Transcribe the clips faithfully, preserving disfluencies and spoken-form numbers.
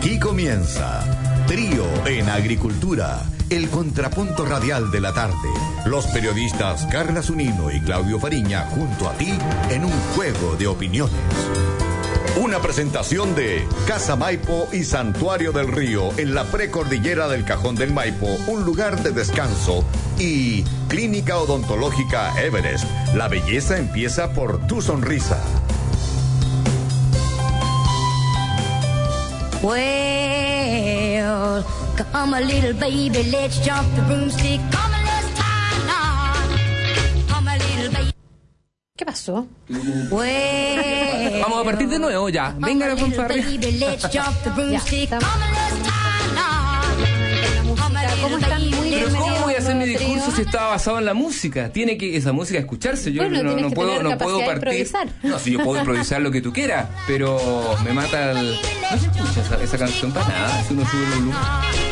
Aquí comienza Trío en Agricultura, el contrapunto radial de la tarde. Los periodistas Carla Zunino y Claudio Fariña junto a ti en un juego de opiniones. Una presentación de Casa Maipo y Santuario del Río en la precordillera del Cajón del Maipo, un lugar de descanso, y Clínica Odontológica Everest. La belleza empieza por tu sonrisa. Well, come a little baby, let's jump the broomstick. Come a let's tie knot. Come a little baby. ¿Qué pasó? Well, Vamos a partir de nuevo ya. Venga la fanfarria. ¿Cómo están? Muy Pero bien, ¿cómo voy a hacer mi trío. discurso si estaba basado en la música? Tiene que esa música escucharse. Yo Bueno, no, tienes no que puedo, tener no puedo capacidad de partir. improvisar. No, si yo puedo improvisar lo que tú quieras, pero me mata el. No se escucha esa, esa canción para nada si uno sube el volumen.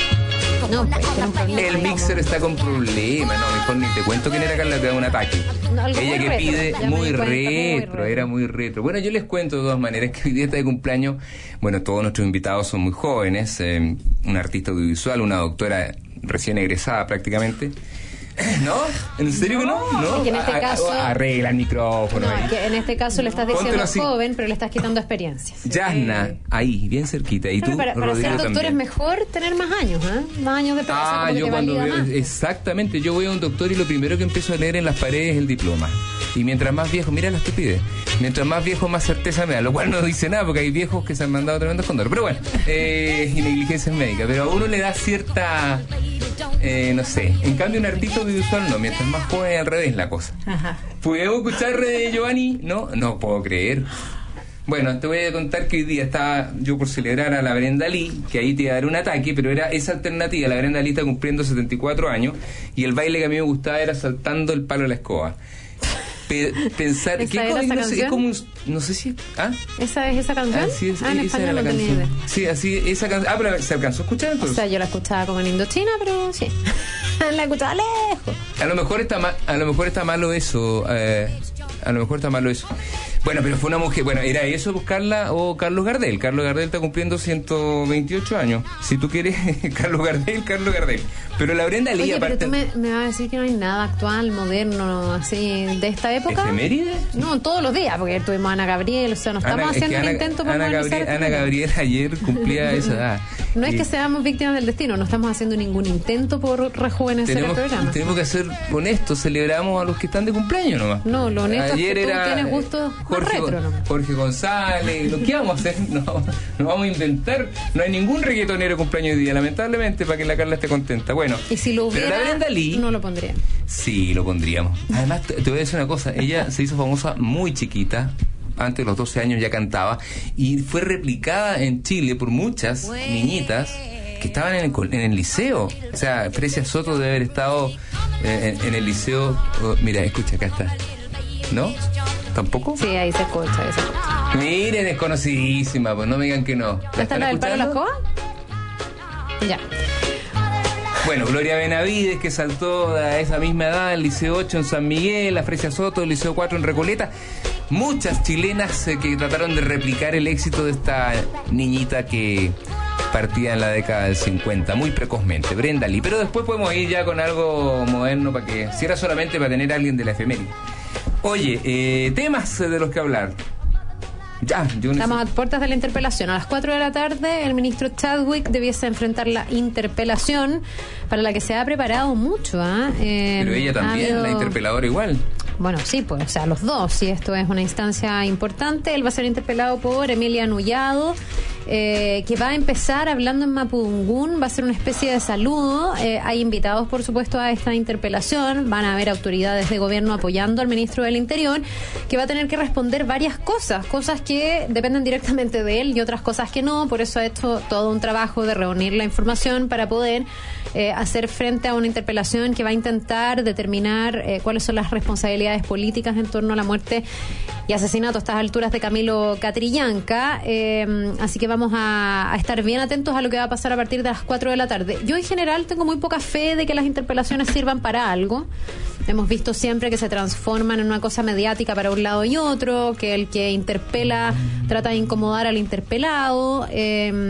No, pues tiene un problema. El mixer está con problemas. No, mejor ni te cuento quién era Carla, te da un ataque. No, algo Ella muy que retro, pide ya me muy di cuenta, muy retro, retro. era muy retro. Bueno, yo les cuento de todas maneras que hoy día está de cumpleaños. Bueno, todos nuestros invitados son muy jóvenes. Eh, una artista audiovisual, una doctora recién egresada prácticamente. ¿No? ¿En serio que no? ¿No? Es que en este A- caso- a- arregla el micrófono No, ahí. que en este caso le estás diciendo Póntelo así. joven, pero le estás quitando experiencia. Yasna, ahí, bien cerquita. Y Pero tú, para, para Rodrigo, ser doctor también. es mejor tener más años, ¿eh? Más años de profesión, Ah, como que yo te cuando valida veo, más. exactamente, yo voy a un doctor y lo primero que empiezo a leer en las paredes es el diploma. Y mientras más viejo, mira la estupidez, mientras más viejo más certeza me da, lo cual no dice nada porque hay viejos que se han mandado tremendos condores. Pero bueno, eh, y negligencias médicas, pero a uno le da cierta, eh, no sé, en cambio un artista audiovisual no, mientras más joven al revés la cosa. Ajá. ¿Podemos escuchar eh, Giovanni? No, no puedo creer. Bueno, te voy a contar que hoy día estaba yo por celebrar a la Brenda Lee, que ahí te iba a dar un ataque, pero era esa alternativa. La Brenda Lee está cumpliendo setenta y cuatro años y el baile que a mí me gustaba era saltando el palo de la escoba. Pe- pensar ¿Esa que era esa no, sé, es canción? como un- no sé si ¿ah? ¿Esa es esa canción? Así es, ah, en esa español era la no tenía canción. idea. Sí, así esa canción. Ah, pero se alcanzó a escuchar O entonces. sea, yo la escuchaba como en Indochina, pero sí. La escuchaba lejos. A lo mejor está ma- a lo mejor está malo eso, eh, a lo mejor está malo eso. Bueno, pero fue una mujer, bueno, era eso buscarla o Carlos Gardel. Carlos Gardel está cumpliendo ciento veintiocho años. Si tú quieres, Carlos Gardel, Carlos Gardel. Pero la Brenda Lee, Oye, pero aparte. tú me, me vas a decir que no hay nada actual, moderno, así, de esta época. ¿Efeméride? No, todos los días, porque tuvimos a Ana Gabriel, o sea, no estamos Ana, es que haciendo Ana, un intento por Ana modernizar Gabriel, este Ana tema. Gabriel ayer cumplía esa edad. No es Y que seamos víctimas del destino, no estamos haciendo ningún intento por rejuvenecer tenemos, el programa. tenemos que ser honestos, celebramos a los que están de cumpleaños nomás. No, lo honesto Ayer es que tú era tienes gustos más Jorge, retro nomás. Jorge González, ¿lo qué vamos a hacer? No, no vamos a inventar. No hay ningún reggaetonero cumpleaños hoy día, lamentablemente, para que la Carla esté contenta. Bueno, Y si lo pero hubiera, la Brenda Lee, no lo pondría. sí, lo pondríamos. Además, te, te voy a decir una cosa, ella se hizo famosa muy chiquita. Antes de los doce años ya cantaba y fue replicada en Chile por muchas niñitas que estaban en el, col- en el liceo. O sea, Fresia Soto debe haber estado eh, en, en el liceo. Oh, mira, escucha, acá está. ¿No? ¿Tampoco? Sí, ahí se escucha, ahí se escucha. Miren, desconocidísima, pues no me digan que no. ¿Ya está la del palo de la escoba? Ya. Bueno, Gloria Benavides, que saltó a esa misma edad, el Liceo ocho en San Miguel, la Fresia Soto, el Liceo cuatro en Recoleta. Muchas chilenas eh, que trataron de replicar el éxito de esta niñita que partía en la década del cincuenta, muy precozmente, Brenda Lee. Pero después podemos ir ya con algo moderno, para que, si era solamente para tener a alguien de la efeméride. Oye, eh, temas de los que hablar. Ya, yo Estamos a necesito- puertas de la interpelación. A las cuatro de la tarde, el ministro Chadwick debiese enfrentar la interpelación para la que se ha preparado mucho. ¿ah? Eh, Pero ella ha también, habido- la interpeladora igual. Bueno, sí, pues, o sea, los dos, si esto es una instancia importante. Él va a ser interpelado por Emilia Nullado, eh, que va a empezar hablando en mapudungún, va a ser una especie de saludo. Eh, hay invitados, por supuesto, a esta interpelación. Van a haber autoridades de gobierno apoyando al ministro del Interior, que va a tener que responder varias cosas, cosas que dependen directamente de él y otras cosas que no. Por eso ha hecho todo un trabajo de reunir la información para poder eh, hacer frente a una interpelación que va a intentar determinar eh, cuáles son las responsabilidades políticas en torno a la muerte y asesinato a estas alturas de Camilo Catrillanca. Eh, así que vamos a, a estar bien atentos a lo que va a pasar a partir de las cuatro de la tarde. Yo en general tengo muy poca fe de que las interpelaciones sirvan para algo. Hemos visto siempre que se transforman en una cosa mediática para un lado y otro, que el que interpela trata de incomodar al interpelado, eh,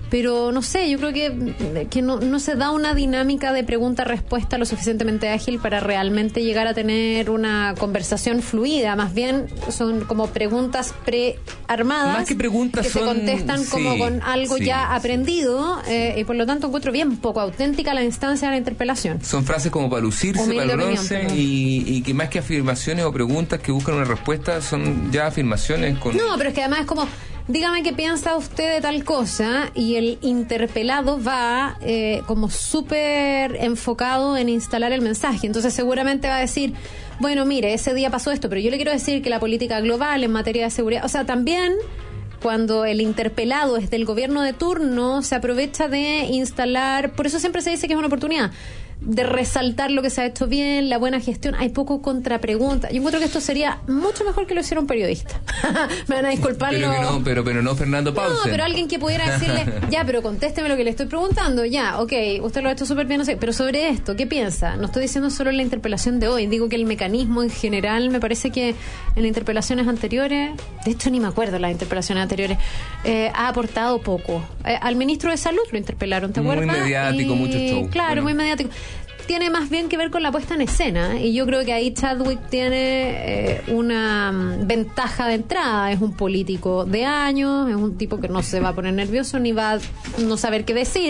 pero no sé, yo creo que, que no, no se da una dinámica de pregunta-respuesta lo suficientemente ágil para realmente llegar a tener una conversación fluida. Más bien son como preguntas prearmadas. Más que preguntas que son, se contestan como sí, con algo sí, ya aprendido, sí. eh, y por lo tanto encuentro bien poco auténtica la instancia de la interpelación. Son frases como para lucirse, Humilde para el opinión, bronce, pero- y, y que más que afirmaciones o preguntas que buscan una respuesta, son ya afirmaciones con... No, pero es que además es como, dígame qué piensa usted de tal cosa, y el interpelado va eh, como súper enfocado en instalar el mensaje. Entonces seguramente va a decir, bueno, mire, ese día pasó esto, pero yo le quiero decir que la política global en materia de seguridad, o sea, también cuando el interpelado es del gobierno de turno, se aprovecha de instalar, por eso siempre se dice que es una oportunidad de resaltar lo que se ha hecho bien, la buena gestión. Hay poco contrapregunta. Yo encuentro que esto sería mucho mejor que lo hiciera un periodista. Me van a disculpar Pero, que los- no, pero, pero no Fernando Paulsen. No, pero alguien que pudiera decirle, ya, pero contésteme lo que le estoy preguntando, ya, ok, usted lo ha hecho súper bien, no sé, pero sobre esto, ¿qué piensa? No estoy diciendo solo en la interpelación de hoy, digo que el mecanismo en general, me parece que en las interpelaciones anteriores, de hecho ni me acuerdo las interpelaciones anteriores, eh, ha aportado poco. Eh, al ministro de Salud lo interpelaron, ¿te Muy acuerdas? mediático, Y, mucho show. Claro, Bueno. muy mediático. Tiene más bien que ver con la puesta en escena, y yo creo que ahí Chadwick tiene eh, una mm, ventaja de entrada. Es un político de años, es un tipo que no se va a poner nervioso ni va a no saber qué decir.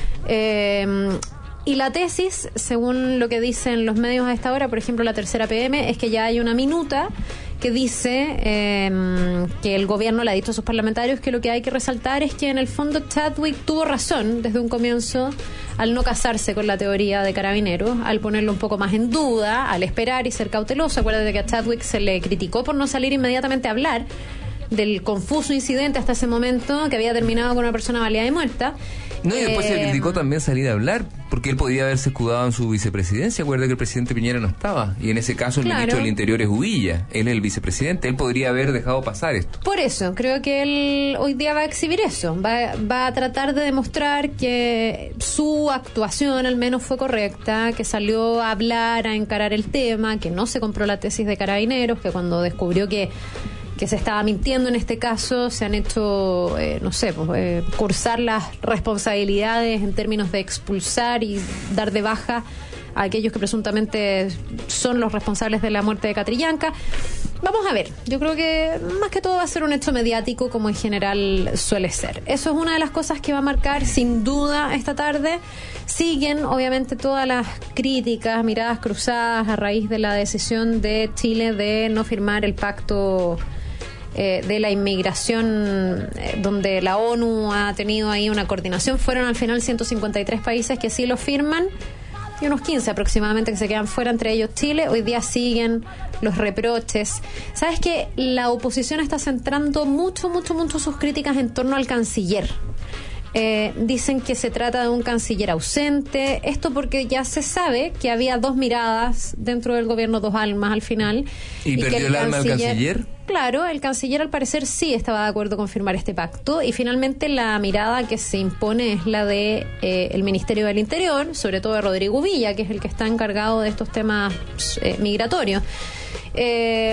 Eh, y la tesis, según lo que dicen los medios a esta hora, por ejemplo la Tercera P M, es que ya hay una minuta que dice eh, que el gobierno le ha dicho a sus parlamentarios que lo que hay que resaltar es que en el fondo Chadwick tuvo razón desde un comienzo al no casarse con la teoría de Carabineros, al ponerlo un poco más en duda, al esperar y ser cauteloso. Acuérdate que a Chadwick se le criticó por no salir inmediatamente a hablar del confuso incidente hasta ese momento que había terminado con una persona baleada y muerta. No, y después se le Eh, criticó también salir a hablar, porque él podía haberse escudado en su vicepresidencia. Acuerda que el presidente Piñera no estaba, y en ese caso el Claro. ministro del Interior es Uvilla, él es el vicepresidente, él podría haber dejado pasar esto. Por eso, creo que él hoy día va a exhibir eso, va, va a tratar de demostrar que su actuación al menos fue correcta, que salió a hablar, a encarar el tema, que no se compró la tesis de Carabineros, que cuando descubrió que que se estaba mintiendo en este caso, se han hecho, eh, no sé, pues, eh, cursar las responsabilidades en términos de expulsar y dar de baja a aquellos que presuntamente son los responsables de la muerte de Catrillanca. Vamos a ver, yo creo que más que todo va a ser un hecho mediático, como en general suele ser. Eso es una de las cosas que va a marcar sin duda esta tarde. Siguen obviamente todas las críticas, miradas cruzadas a raíz de la decisión de Chile de no firmar el pacto eh, de la inmigración, eh, donde la ONU ha tenido ahí una coordinación. Fueron al final ciento cincuenta y tres países que sí lo firman, y unos quince aproximadamente que se quedan fuera, entre ellos Chile. Hoy día siguen los reproches. ¿Sabes qué? La oposición está centrando mucho, mucho, mucho sus críticas en torno al canciller. Eh, dicen que se trata de un canciller ausente. Esto porque ya se sabe que había dos miradas dentro del gobierno, dos almas al final. ¿Y que perdió el alma el canciller? Claro, el canciller al parecer sí estaba de acuerdo con firmar este pacto, y finalmente la mirada que se impone es la de eh, el Ministerio del Interior, sobre todo de Rodrigo Villa, que es el que está encargado de estos temas eh, migratorios. Eh,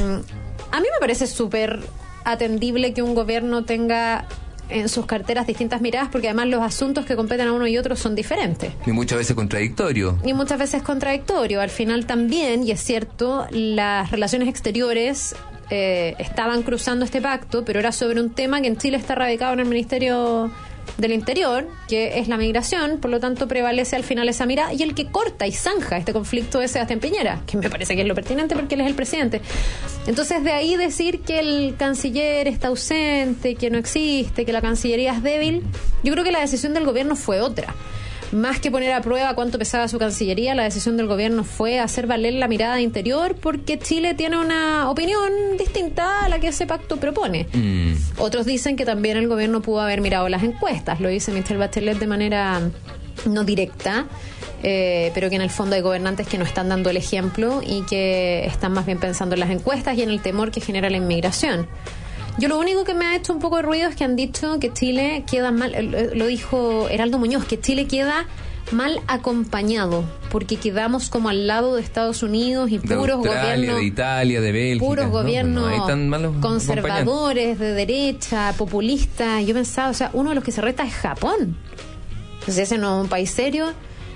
a mí me parece súper atendible que un gobierno tenga en sus carteras distintas miradas, porque además los asuntos que competen a uno y otro son diferentes. Y muchas veces contradictorio. Y muchas veces contradictorio. Al final también, y es cierto, las relaciones exteriores eh, estaban cruzando este pacto, pero era sobre un tema que en Chile está radicado en el Ministerio del Interior, que es la migración. Por lo tanto prevalece al final esa mirada, y el que corta y zanja este conflicto es Sebastián Piñera, que me parece que es lo pertinente porque él es el presidente. Entonces, de ahí decir que el canciller está ausente, que no existe, que la Cancillería es débil, yo creo que la decisión del gobierno fue otra. Más que poner a prueba cuánto pesaba su Cancillería, la decisión del gobierno fue hacer valer la mirada interior, porque Chile tiene una opinión distinta a la que ese pacto propone. Mm. Otros dicen que también el gobierno pudo haber mirado las encuestas, lo dice Michelle Bachelet de manera no directa, eh, pero que en el fondo hay gobernantes que no están dando el ejemplo y que están más bien pensando en las encuestas y en el temor que genera la inmigración. Yo lo único que me ha hecho un poco de ruido es que han dicho que Chile queda mal, lo dijo Heraldo Muñoz, que Chile queda mal acompañado, porque quedamos como al lado de Estados Unidos y de puros Australia, gobiernos, de Italia, de Bélgica, puros ¿no? gobiernos No, ahí están malos conservadores, de derecha, populistas. Yo pensaba, o sea, uno de los que se reta es Japón. Entonces ese no es un país serio.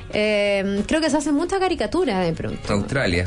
Eh, creo que se hace mucha caricatura de pronto. Australia.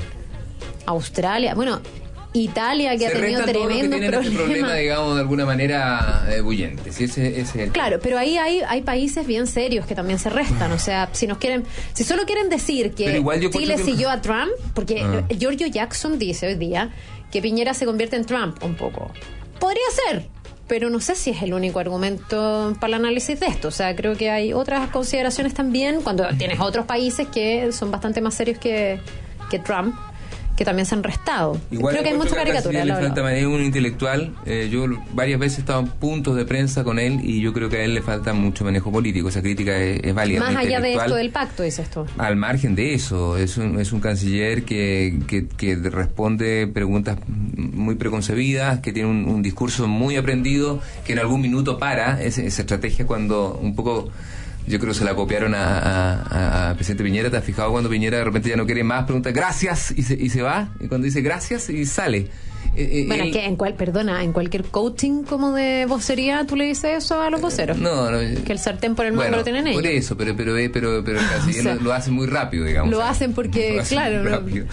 Australia, bueno, Italia, que se ha tenido restan todos los que tremendo tienen problema. este problema, digamos, de alguna manera eh, bullente. Sí, ese, ese es el Claro, pero ahí hay, hay países bien serios que también se restan. O sea, si nos quieren, si solo quieren decir que Chile que... siguió a Trump, porque ah. Giorgio Jackson dice hoy día que Piñera se convierte en Trump un poco. Podría ser, pero no sé si es el único argumento para el análisis de esto. O sea, creo que hay otras consideraciones también cuando tienes otros países que son bastante más serios que, que Trump, que también se han restado. Igual creo que hay mucha caricatura. Le falta manera, un intelectual. Eh, yo varias veces he estado en puntos de prensa con él y yo creo que a él le falta mucho manejo político. Esa crítica es, es válida. Más allá de esto del pacto, dices tú. Al margen de eso, es un, es un canciller que, que, que responde preguntas muy preconcebidas, que tiene un, un discurso muy aprendido, que en algún minuto para. Es, esa estrategia cuando un poco... Yo creo que se la copiaron a, a, a presidente Piñera. ¿Te has fijado cuando Piñera de repente ya no quiere más? Pregunta gracias y se, y se va. Y cuando dice gracias y sale. Eh, bueno, él... es que en cual, perdona, en cualquier coaching como de vocería tú le dices eso a los voceros. No, no. Que el sartén por el mango bueno, lo tienen ellos. Por eso, pero pero pero, pero el canciller o sea, lo, lo hace muy rápido, digamos. Lo hacen porque, lo hace claro, no,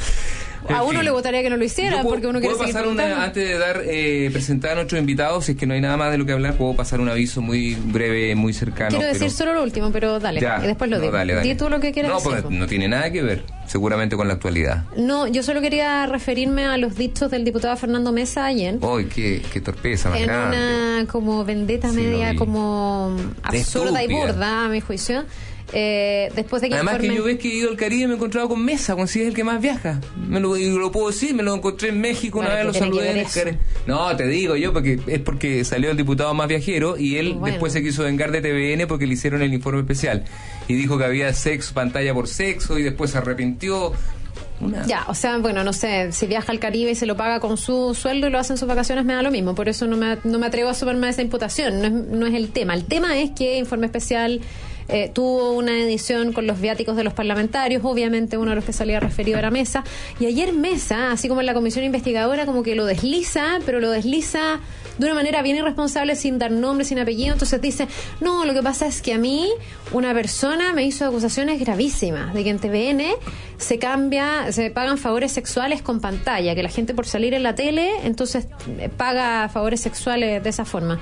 a uno fin. Le gustaría que no lo hiciera porque uno quiere seguir pasar una, antes de dar eh, presentar a nuestros invitados, si es que no hay nada más de lo que hablar, puedo pasar un aviso muy breve, muy cercano. Quiero pero... decir solo lo último, pero dale, ya, y después lo no, digo. Dale, dale. Di tú lo que quieras no, decir. No, porque no tiene nada que ver, seguramente, con la actualidad. No, yo solo quería referirme a los dichos del diputado Fernando Mesa ayer. ¡Uy, qué, qué torpeza más en grande! En una como vendetta sí, media como absurda y burda, a mi juicio. Eh, después de que además informe... que yo ves que he ido al Caribe y me he encontrado con Mesa, cuando si es el que más viaja, me lo, y lo puedo decir, me lo encontré en México, bueno, una vez lo saludé en el Caribe. No, te digo yo, porque es porque salió el diputado más viajero y él bueno. después se quiso vengar de T V N porque le hicieron el informe especial y dijo que había sexo, pantalla por sexo, y después se arrepintió. Una... Ya, o sea, bueno, no sé, si viaja al Caribe y se lo paga con su sueldo y lo hace en sus vacaciones, me da lo mismo. Por eso no me, no me atrevo a sumarme a esa imputación. No es, no es el tema. El tema es que Informe Especial eh, tuvo una edición con los viáticos de los parlamentarios. Obviamente uno de los que salía referido era Mesa. Y ayer Mesa, así como en la comisión investigadora, como que lo desliza, pero lo desliza de una manera bien irresponsable, sin dar nombre, sin apellido. Entonces dice, no, lo que pasa es que a mí una persona me hizo acusaciones gravísimas de que en T V N se cambia, se pagan favores sexuales con pantalla, que la gente por salir en la tele entonces paga favores sexuales de esa forma.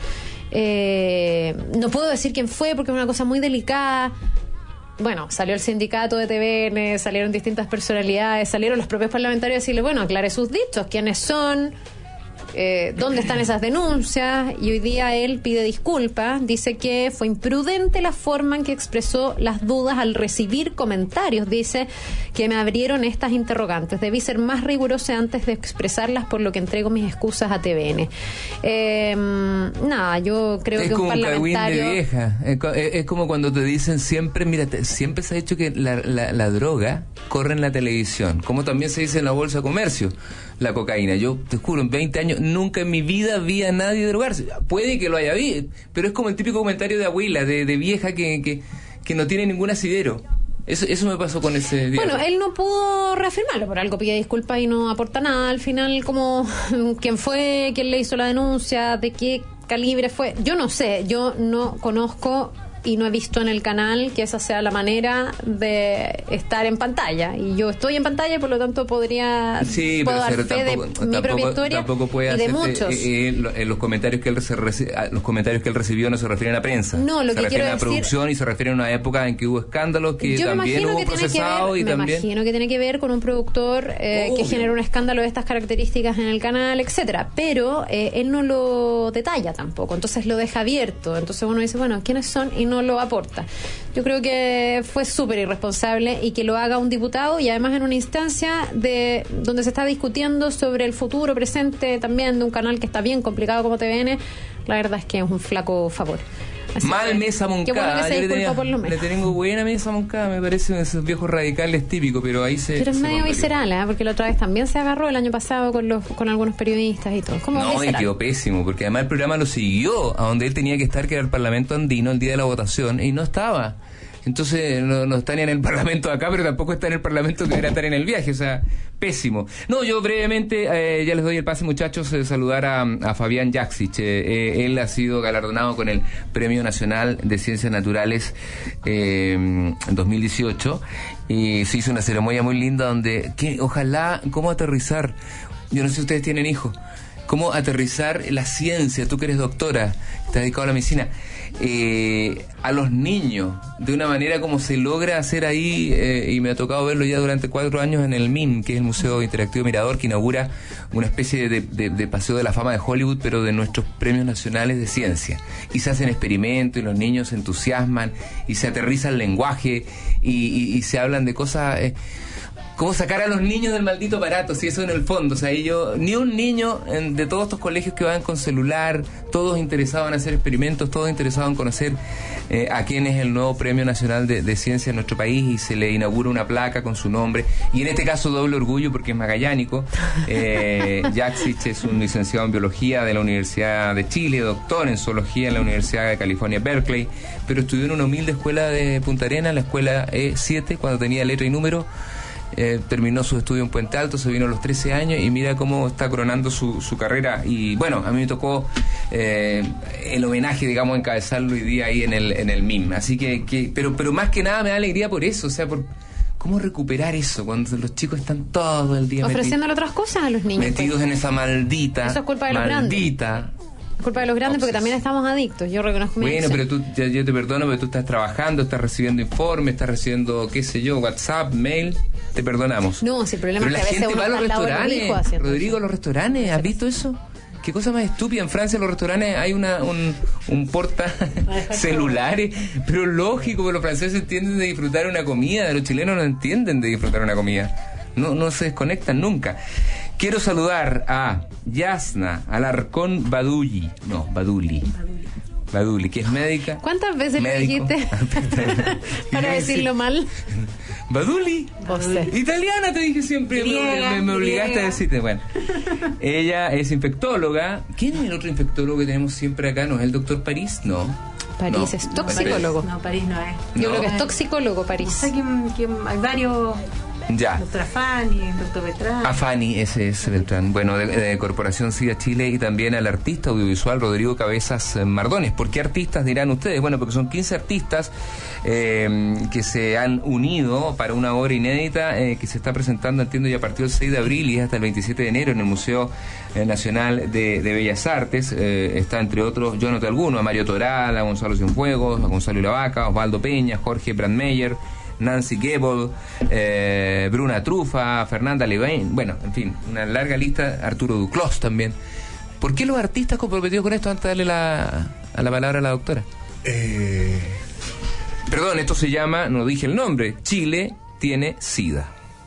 Eh, no puedo decir quién fue porque es una cosa muy delicada. Bueno, salió el sindicato de T V N, salieron distintas personalidades, salieron los propios parlamentarios a decirle, bueno, aclare sus dichos, quiénes son, Eh, dónde están esas denuncias, y hoy día él pide disculpas, dice que fue imprudente la forma en que expresó las dudas al recibir comentarios, dice que me abrieron estas interrogantes, debí ser más rigurosa antes de expresarlas, por lo que entrego mis excusas a T V N. Eh, nada, yo creo es que un parlamentario... de vieja. Es, es como cuando te dicen siempre, mira, te, siempre se ha dicho que la, la, la droga corre en la televisión, como también se dice en la bolsa de comercio, la cocaína. Yo te juro, en veinte años nunca en mi vida vi a nadie drogarse. Puede que lo haya visto, pero es como el típico comentario de abuela, de, de vieja que, que, que no tiene ningún asidero. Eso, eso me pasó con ese día. Bueno, él no pudo reafirmarlo, por algo pide disculpas y no aporta nada. Al final, como quién fue, quién le hizo la denuncia, de qué calibre fue, yo no sé, yo no conozco y no he visto en el canal que esa sea la manera de estar en pantalla, y yo estoy en pantalla y por lo tanto podría sí, puedo dar fe tampoco, de mi tampoco, propia historia puede y de muchos. Eh, eh, los comentarios que él se reci- los comentarios que él recibió no se refieren a prensa, no, lo se que refieren quiero a decir, producción, y se refieren a una época en que hubo escándalos que yo también hubo que procesado ver, y me también imagino que tiene que ver con un productor eh, que generó un escándalo de estas características en el canal, etcétera, pero eh, él no lo detalla tampoco, entonces lo deja abierto, entonces uno dice, bueno, ¿quiénes son? Y no lo aporta. Yo creo que fue súper irresponsable, y que lo haga un diputado, y además en una instancia de donde se está discutiendo sobre el futuro presente también de un canal que está bien complicado como T V N, la verdad es que es un flaco favor. Así mal que, Mesa Moncada, bueno, yo le, tenía, por lo menos. le tengo buena Mesa Moncada, me parece esos viejos radicales típicos, pero ahí se pero es se medio visceral, ¿eh? Porque la otra vez también se agarró el año pasado con los con algunos periodistas y todo. ¿Cómo no, visceral? Y quedó pésimo, porque además el programa lo siguió a donde él tenía que estar, que era el Parlamento Andino, el día de la votación, y no estaba. Entonces no, no está ni en el Parlamento de acá, pero tampoco está en el Parlamento que debería estar en el viaje, o sea, pésimo. No, yo brevemente, eh, ya les doy el pase, muchachos, eh, saludar a, a Fabián Jaksic. Eh, eh, él ha sido galardonado con el Premio Nacional de Ciencias Naturales eh, en dos mil dieciocho, y se hizo una ceremonia muy linda donde, que, ojalá, cómo aterrizar, yo no sé si ustedes tienen hijos, cómo aterrizar la ciencia, tú que eres doctora, estás dedicado a la medicina, eh, a los niños, de una manera como se logra hacer ahí, eh, y me ha tocado verlo ya durante cuatro años en el M I M, que es el Museo Interactivo Mirador, que inaugura una especie de, de, de paseo de la fama de Hollywood, pero de nuestros premios nacionales de ciencia. Y se hacen experimentos y los niños se entusiasman y se aterriza el lenguaje y, y, y se hablan de cosas... Eh, ¿Cómo sacar a los niños del maldito aparato? Si eso en el fondo, o sea, yo, ni un niño en, de todos estos colegios que van con celular, todos interesados en hacer experimentos, todos interesados en conocer eh, a quién es el nuevo Premio Nacional de, de Ciencia en nuestro país, y se le inaugura una placa con su nombre, y en este caso doble orgullo porque es magallánico. eh, Jaksic es un licenciado en Biología de la Universidad de Chile, doctor en Zoología en la Universidad de California, Berkeley, pero estudió en una humilde escuela de Punta Arenas, la escuela E siete, cuando tenía letra y número. Eh, terminó su estudio en Puente Alto, se vino a los trece años y mira cómo está coronando su, su carrera. Y bueno, a mí me tocó eh, el homenaje, digamos, encabezarlo hoy día ahí en el, en el M I M. Así que, que pero, pero más que nada me da alegría por eso, o sea, por cómo recuperar eso cuando los chicos están todo el día ofreciéndole otras cosas a los niños, metidos pues en esa maldita, eso es culpa de los maldita grandes. Culpa de los grandes, porque también estamos adictos. Yo reconozco mi Bueno, adicción. pero tú, ya, yo te perdono, pero tú estás trabajando, estás recibiendo informes, estás recibiendo, qué sé yo, WhatsApp, mail. Te perdonamos. No, si el problema pero es que la a veces gente uno va a los está al lado de los hijos restaurantes. haciendo Rodrigo, eso. los restaurantes, ¿has visto eso? Qué cosa más estúpida. En Francia, los restaurantes hay una un, un porta celulares, pero lógico, porque los franceses entienden de disfrutar una comida, los chilenos no entienden de disfrutar una comida. No, no se desconectan nunca. Quiero saludar a Yasna Alarcón Badulli. No, Baduli. Baduli, que es médica. ¿Cuántas veces médico. lo dijiste? Para decirlo mal. Baduli. Vos sé. Italiana te dije siempre. Griega, me, me, me obligaste griega. a decirte. Bueno, ella es infectóloga. ¿Quién es el otro infectólogo que tenemos siempre acá? ¿No es el doctor París? No. París No, es toxicólogo. No, París no es. Yo No. creo que es toxicólogo, No París. sé quién, quién hay varios. Ya. Doctora Fanny, doctor Beltrán. A Fanny, ese es Beltrán. Bueno, de, de Corporación SIDA Chile, y también al artista audiovisual Rodrigo Cabezas eh, Mardones. ¿Por qué artistas, dirán ustedes? Bueno, porque son quince artistas eh, que se han unido para una obra inédita eh, que se está presentando, entiendo, ya a partir del seis de abril y hasta el veintisiete de enero en el Museo eh, Nacional de, de Bellas Artes. Eh, está, entre otros, yo anoté algunos, a Mario Toral, a Gonzalo Cienfuegos, a Gonzalo Ilavaca, a Osvaldo Peña, Jorge Brandmeier, Nancy Gebel, eh, Bruna Trufa, Fernanda Levain, bueno, en fin, una larga lista, Arturo Duclos también. ¿Por qué los artistas comprometidos con esto? Antes de darle la, a la palabra a la doctora. Eh... Perdón, esto se llama, no dije el nombre, Chile tiene SIDA.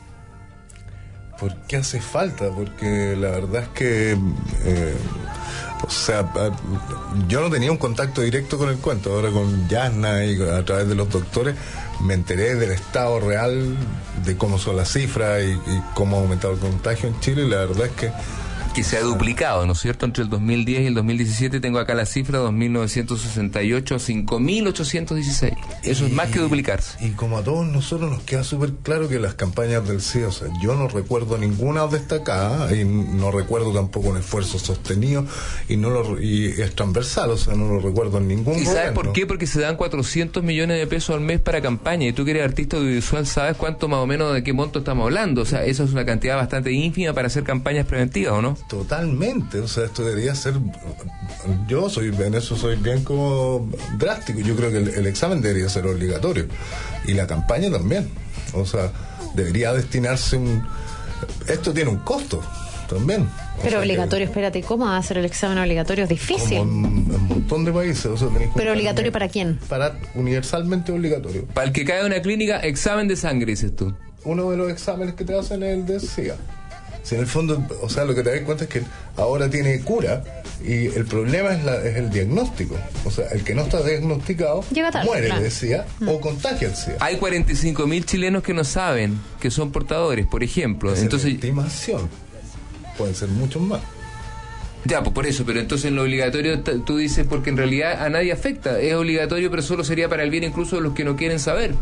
¿Por qué hace falta? Porque la verdad es que... Eh... O sea, yo no tenía un contacto directo con el cuento. Ahora con Yasna y a través de los doctores me enteré del estado real, de cómo son las cifras y, y cómo ha aumentado el contagio en Chile. Y la verdad es que... Que se ha duplicado, ¿no es cierto? Entre el dos mil diez y el dos mil diecisiete tengo acá la cifra, dos mil novecientos sesenta y ocho a cinco mil ochocientos dieciséis. Eso y, es más que duplicarse. Y como a todos nosotros nos queda súper claro que las campañas del SIDA, o sea, yo no recuerdo ninguna destacada y no recuerdo tampoco un esfuerzo sostenido y no lo, y es transversal, o sea, no lo recuerdo en ningún ¿Y gobierno. sabes por qué? Porque se dan cuatrocientos millones de pesos al mes para campaña, y tú que eres artista audiovisual sabes cuánto más o menos de qué monto estamos hablando. O sea, eso es una cantidad bastante ínfima para hacer campañas preventivas, ¿o no? Totalmente, o sea, esto debería ser, yo soy en eso soy bien como drástico, yo creo que el, el examen debería ser obligatorio y la campaña también, o sea, debería destinarse un, esto tiene un costo también. Pero obligatorio, que, espérate, ¿cómo va a ser el examen obligatorio? Es difícil. Como en un montón de países, o sea, tenés que ¿Pero obligatorio para quién? Para universalmente obligatorio. Para el que cae en una clínica, examen de sangre, dices tú. Uno de los exámenes que te hacen es el de SIDA. Si en el fondo, o sea, lo que te das cuenta es que ahora tiene cura y el problema es, la, es el diagnóstico. O sea, el que no está diagnosticado tarde, muere claro. de SIDA mm. o contagia el SIDA. Hay cuarenta y cinco mil chilenos que no saben que son portadores, por ejemplo. Es Entonces, estimación. Pueden ser muchos más. Ya, pues por eso, pero entonces en lo obligatorio t- tú dices porque en realidad a nadie afecta, es obligatorio pero solo sería para el bien incluso de los que no quieren saber.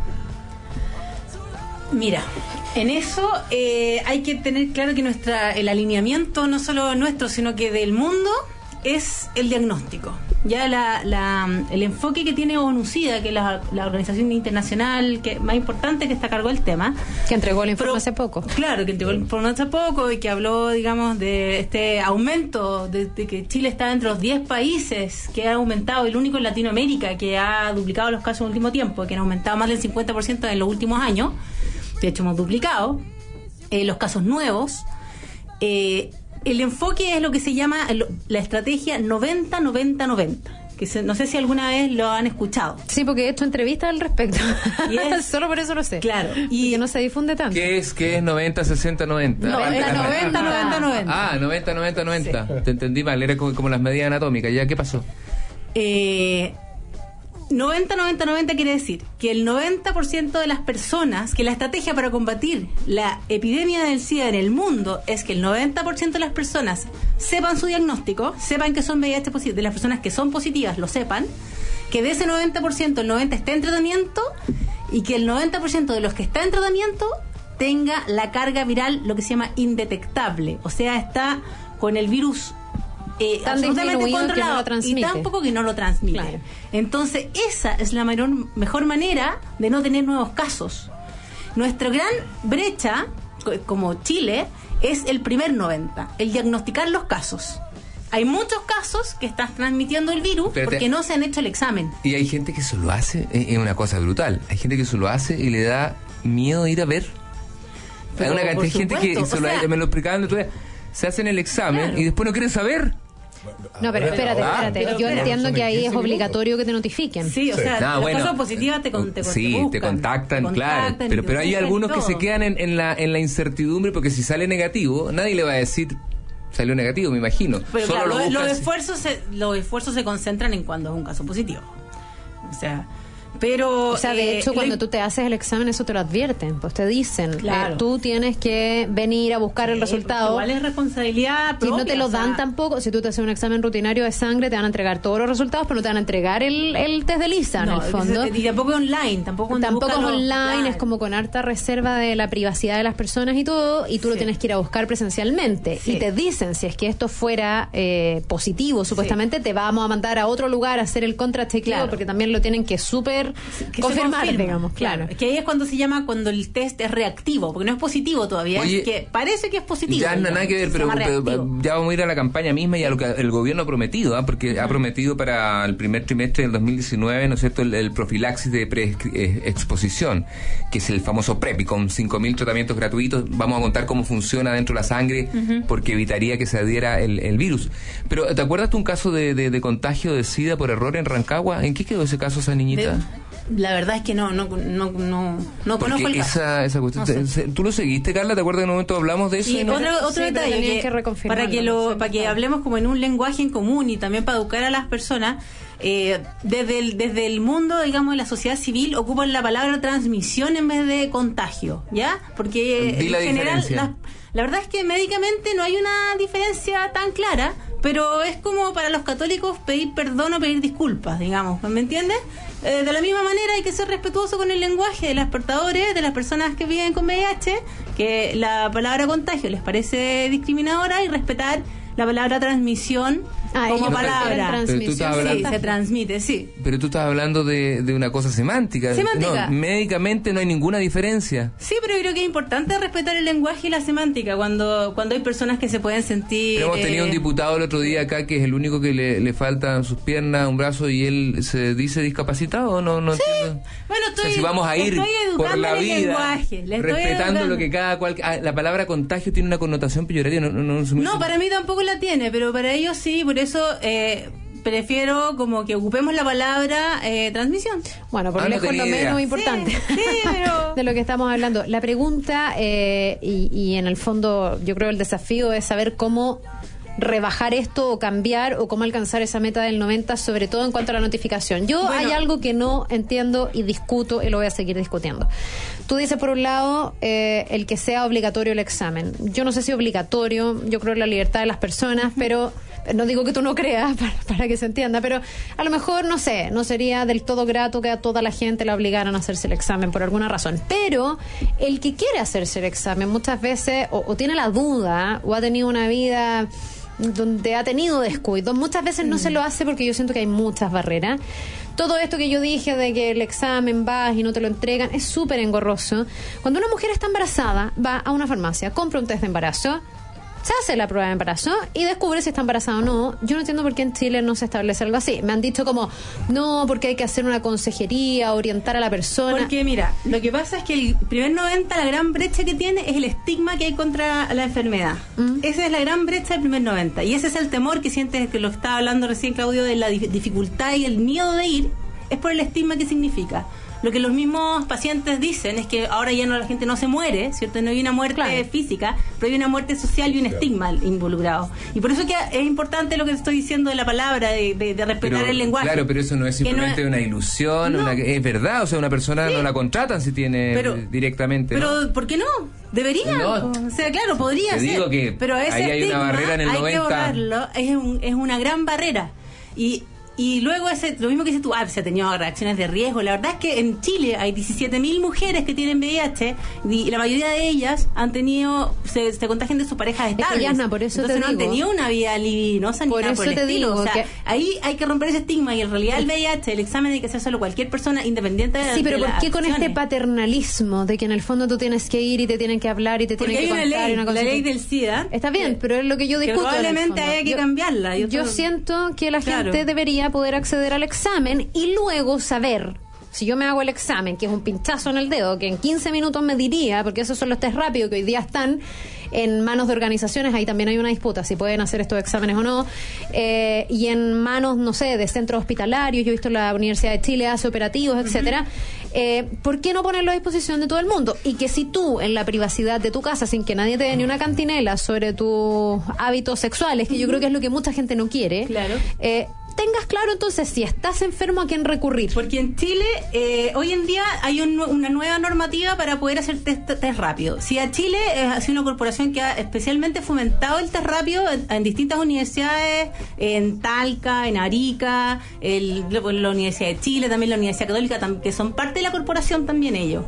Mira, en eso eh, hay que tener claro que nuestra el alineamiento, no solo nuestro, sino que del mundo, es el diagnóstico. Ya la, la, el enfoque que tiene ONU-SIDA, que es la, la organización internacional que más importante que está a cargo del tema. Que entregó el informe Pero, hace poco. Claro, que entregó el informe hace poco y que habló, digamos, de este aumento, de, de que Chile está entre los diez países que ha aumentado, el único en Latinoamérica que ha duplicado los casos en el último tiempo, que han aumentado más del cincuenta por ciento en los últimos años. De hecho, hemos duplicado eh, los casos nuevos. Eh, el enfoque es lo que se llama la estrategia noventa noventa noventa, que se, no sé si alguna vez lo han escuchado. Sí, porque he hecho entrevistas al respecto. Yes. Solo por eso lo sé. Claro. Y que no se difunde tanto. ¿Qué es? ¿Qué es noventa sesenta noventa? noventa noventa noventa noventa. Ah, noventa noventa noventa. Sí. Te entendí mal, era como, como las medidas anatómicas. ¿Ya qué pasó? Eh... noventa noventa noventa quiere decir que el noventa por ciento de las personas, que la estrategia para combatir la epidemia del SIDA en el mundo es que el noventa por ciento de las personas sepan su diagnóstico, sepan que son V I H positivas, de las personas que son positivas lo sepan, que de ese noventa por ciento el noventa por ciento esté en tratamiento y que el noventa por ciento de los que está en tratamiento tenga la carga viral, lo que se llama indetectable, o sea, está con el virus Eh, tan absolutamente disminuido controlado, que no lo transmite. y tampoco que no lo transmite. Claro. Entonces esa es la mayor, mejor manera de no tener nuevos casos. Nuestra gran brecha co- como Chile es el primer noventa, el diagnosticar los casos. Hay muchos casos que están transmitiendo el virus Espérate. porque no se han hecho el examen. Y hay gente que se lo hace, es es una cosa brutal. Hay gente que se lo hace y le da miedo ir a ver. Pero, hay una cantidad de por gente que supuesto, se lo, o sea, me lo explicaban el otro día. Se hacen el examen Claro. y después no quieren saber. No, pero espérate, Ah, espérate. pero Yo espera. entiendo que ahí es quince obligatorio que te notifiquen. Sí, o Sí. sea, No, los bueno, casos positivos te, con, te, sí, te buscan, te contactan, te claro. contactan y Pero, te pero hay buscan y algunos que todo. se quedan en, en la, en la incertidumbre porque si sale negativo, nadie le va a decir salió negativo, me imagino. Pero Solo claro, lo los, buscan los si- esfuerzos se, los esfuerzos se concentran en cuando es un caso positivo. O sea, pero... O sea, de eh, hecho, cuando lo- tú te haces el examen, eso te lo advierten. Pues te dicen, Claro. eh, tú tienes que venir a buscar el Sí, resultado. porque igual es responsabilidad Y no propia, te lo o sea, dan tampoco. Si tú te haces un examen rutinario de sangre, te van a entregar todos los resultados, pero no te van a entregar el, el test de lisa, no, en el fondo. Y tampoco online, tampoco cuando Tampoco es buscan los- online, claro. es como con harta reserva de la privacidad de las personas y todo, y tú lo Sí. tienes que ir a buscar presencialmente. Sí. Y te dicen, si es que esto fuera eh, positivo, supuestamente te vamos a mandar a otro lugar a hacer el contrachequeo, Claro. porque también lo tienen que súper Que se confirmar, confirma, digamos, claro. Es que ahí es cuando se llama cuando el test es reactivo, porque no es positivo todavía, Oye, es que parece que es positivo. Ya digamos, nada que ver, se pero, llama pero reactivo. ya vamos a ir a la campaña misma y a lo que el gobierno ha prometido, ¿ah? Porque ha prometido para el primer trimestre del dos mil diecinueve, ¿no es cierto?, el, el profilaxis de preexposición, que es el famoso PrEP, y con cinco mil tratamientos gratuitos vamos a contar cómo funciona dentro de la sangre, porque evitaría que se adhiera el, el virus. Pero, ¿te acuerdas de un caso de, de, de contagio de SIDA por error en Rancagua? ¿En qué quedó ese caso, esa niñita? De- la verdad es que no, no, no, no, no Porque conozco el caso. esa, esa cuestión, No sé. se- ¿tú lo seguiste, Carla? ¿Te acuerdas que en un momento hablamos de eso? Y y no- otro, otro Sí, pero detalle tenían que, que reconfirmarlo, para que no lo sé, para que no. hablemos como en un lenguaje en común y también para educar a las personas, eh, desde el desde el mundo, digamos, de la sociedad civil ocupan la palabra transmisión en vez de contagio, ¿ya? Porque Di en la general diferencia. la, la verdad es que médicamente no hay una diferencia tan clara, pero es como para los católicos pedir perdón o pedir disculpas, digamos, ¿me entiendes? Eh, de la misma manera hay que ser respetuoso con el lenguaje de los portadores, de las personas que viven con V I H, que la palabra contagio les parece discriminadora, y respetar la palabra transmisión Ah, como ellos palabra. prefieren Pero tú transmisión. estás Sí, hablando- se transmite, sí. Pero tú estás hablando de, de una cosa semántica. Semántica. No, médicamente no hay ninguna diferencia. Sí, pero creo que es importante respetar el lenguaje y la semántica cuando cuando hay personas que se pueden sentir... Pero hemos tenido eh, un diputado el otro día acá que es el único que le, le faltan sus piernas, un brazo, y él se dice discapacitado, no, no entiendo. Bueno, O sea, estoy, si vamos a ir estoy por educando la en el vida lenguaje, le estoy respetando educando. lo que cada cual... ah, la palabra contagio tiene una connotación peyorativa. No, no, no, se me- No, para mí tampoco la tiene, pero para ellos sí, por eso eh, prefiero como que ocupemos la palabra eh, transmisión. Bueno, por Ah, no lejos tenía lo idea. menos importante Sí, sí, pero- de lo que estamos hablando. La pregunta, eh, y, y en el fondo yo creo el desafío es saber cómo rebajar esto o cambiar o cómo alcanzar esa meta del noventa, sobre todo en cuanto a la notificación. Yo Bueno. hay algo que no entiendo y discuto y lo voy a seguir discutiendo. Tú dices por un lado eh, el que sea obligatorio el examen. Yo no sé si obligatorio, yo creo en la libertad de las personas, pero no digo que tú no creas para, para que se entienda, pero a lo mejor, no sé, no sería del todo grato que a toda la gente la obligaran a hacerse el examen por alguna razón. Pero el que quiere hacerse el examen muchas veces o, o tiene la duda o ha tenido una vida donde ha tenido descuidos, muchas veces no se lo hace porque yo siento que hay muchas barreras. Todo esto que yo dije de que el examen vas y no te lo entregan es súper engorroso. Cuando una mujer está embarazada, va a una farmacia, compra un test de embarazo, se hace la prueba de embarazo y descubre si está embarazada o no. Yo no entiendo por qué en Chile no se establece algo así. Me han dicho como, no, porque hay que hacer una consejería, orientar a la persona. Porque mira, lo que pasa es que el primer noventa, la gran brecha que tiene es el estigma que hay contra la enfermedad. ¿Mm? Esa es la gran brecha del primer noventa. Y ese es el temor que sientes, que lo estaba hablando recién Claudio, de la dificultad y el miedo de ir, es por el estigma que significa. Lo que los mismos pacientes dicen es que ahora ya no la gente no se muere, ¿cierto? No hay una muerte claro. física, pero hay una muerte social y un estigma involucrado. Y por eso que es importante lo que estoy diciendo de la palabra, de, de, de respetar pero, el lenguaje. Claro, pero eso no es simplemente no es, una ilusión, no. una, es verdad, o sea, una persona sí. no la contratan si tiene pero, directamente. Pero, ¿no? ¿por qué no? Debería. No, o sea, claro, podría te ser. Digo que pero ese ahí hay una barrera en el hay noventa. Que borrarlo, es, un, es una gran barrera. Y... Y luego ese, lo mismo que dices tú, ah, se ha tenido reacciones de riesgo. La verdad es que en Chile hay diecisiete mil mujeres que tienen V I H y la mayoría de ellas han tenido, se, se contagian de sus parejas estables. Es que, Yasna, por eso Entonces te no digo, han tenido una vida libidinosa ni por nada eso por el te estilo. digo O sea, que ahí hay que romper ese estigma y en realidad el V I H, el examen hay que hacerlo cualquier persona independiente de Sí, pero de ¿por qué con este paternalismo de que en el fondo tú tienes que ir y te tienen que hablar y te Porque tienen que contar? Ley, una cosa la ley que... del SIDA. Está bien, pero es lo que yo discuto. Que probablemente haya que yo, cambiarla. Yo, yo siento que la gente claro. debería poder acceder al examen y luego saber, si yo me hago el examen, que es un pinchazo en el dedo, que en quince minutos me diría, porque esos son los test rápidos que hoy día están en manos de organizaciones, ahí también hay una disputa si pueden hacer estos exámenes o no, eh, y en manos, no sé, de centros hospitalarios, yo he visto la Universidad de Chile hace operativos, etcétera. Eh, ¿por qué no ponerlo a disposición de todo el mundo? Y que si tú, en la privacidad de tu casa, sin que nadie te dé ni una cantinela sobre tus hábitos sexuales, que yo creo que es lo que mucha gente no quiere, claro. eh, tengas claro entonces si estás enfermo a quién recurrir. Porque en Chile eh, hoy en día hay un, una nueva normativa para poder hacer test, test rápido. Si a Chile eh, ha sido una corporación que ha especialmente fomentado el test rápido en, en distintas universidades, en Talca, en Arica, el, la Universidad de Chile, también la Universidad Católica, tam, que son parte de la corporación también ellos.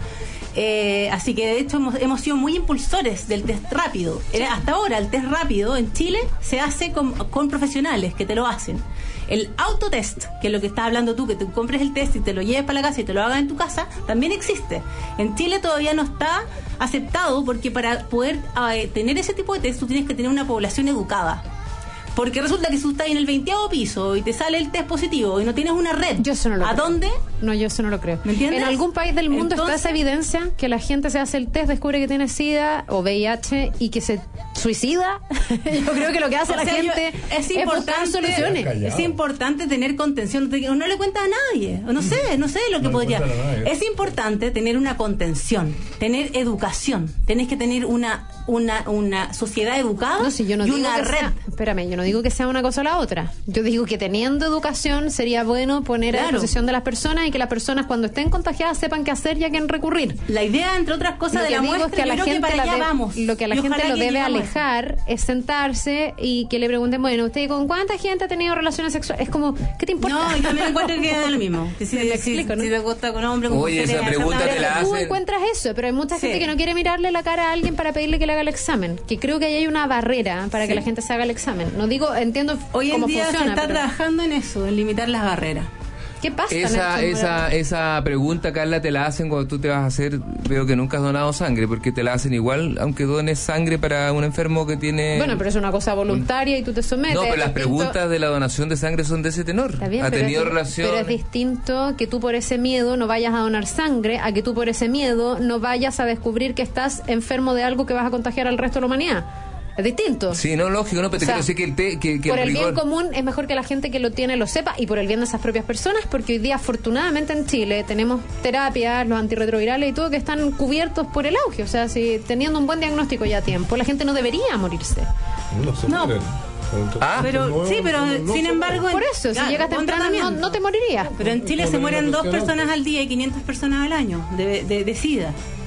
Eh, así que de hecho hemos, hemos sido muy impulsores del test rápido. Hasta ahora el test rápido en Chile se hace con, con profesionales que te lo hacen. El autotest, que es lo que estás hablando tú, que tú compres el test y te lo lleves para la casa y te lo hagas en tu casa, también existe. En Chile todavía no está aceptado porque para poder eh, tener ese tipo de test tú tienes que tener una población educada. Porque resulta que si tú estás en el veinteavo piso y te sale el test positivo y no tienes una red, yo eso no lo ¿a creo. dónde? No, yo eso no lo creo. ¿Me entiendes? En algún país del mundo Entonces, está esa evidencia que la gente se hace el test, descubre que tiene SIDA o V I H y que se suicida. Yo creo que lo que hace la sea, gente yo, es, es buscar soluciones. Es importante tener contención. No le cuenta a nadie. No sé, no sé lo que no podría. Es importante tener una contención, tener educación. Tenés que tener una una una sociedad educada no, si yo no y digo una que red. Sea, espérame, yo no digo que sea una cosa o la otra. Yo digo que teniendo educación sería bueno poner claro. a disposición de las personas y que las personas cuando estén contagiadas sepan qué hacer y a quién recurrir. La idea, entre otras cosas, lo de la muestra, es que a la gente que la allá de, vamos. Lo que a la y gente lo debe alejar eso. es sentarse y que le pregunten, bueno, ¿usted con cuánta gente ha tenido relaciones sexuales? Es como, ¿qué te importa? No, yo me encuentro que es lo mismo. Si, si, me si, explico, ¿no? si te gusta con hombre, con Oye, mujeres, esa pregunta te la hacen. Tú encuentras eso, pero hay mucha gente sí. que no quiere mirarle la cara a alguien para pedirle que le haga el examen. Que creo que ahí hay una barrera para sí. que la gente se haga el examen. No digo, entiendo Hoy en cómo día funciona, se está pero... trabajando en eso, en limitar las barreras. ¿Qué pasa? Esa, esa, esa pregunta, Carla, te la hacen cuando tú te vas a hacer, veo que nunca has donado sangre, porque te la hacen igual, aunque dones sangre para un enfermo que tiene... Bueno, pero es una cosa voluntaria y tú te sometes. No, pero las distinto... preguntas de la donación de sangre son de ese tenor. Está bien, ha pero tenido es, relación... Pero es distinto que tú por ese miedo no vayas a donar sangre, a que tú por ese miedo no vayas a descubrir que estás enfermo de algo que vas a contagiar al resto de la humanidad. Es distinto. Sí, no, lógico, no, pero te quiero decir que el té... Que, que por el, el bien rigor... común es mejor que la gente que lo tiene lo sepa y por el bien de esas propias personas, porque hoy día afortunadamente en Chile tenemos terapias, los antirretrovirales y todo que están cubiertos por el auge. O sea, si teniendo un buen diagnóstico ya a tiempo, la gente no debería morirse. No se no. mueren. Ah, pero nuevo, sí, pero no, no sin embargo... Por eso, claro, si llegas temprano no, no te morirías. Pero en Chile se mueren dos personas al día y quinientas personas al año de, de, de SIDA.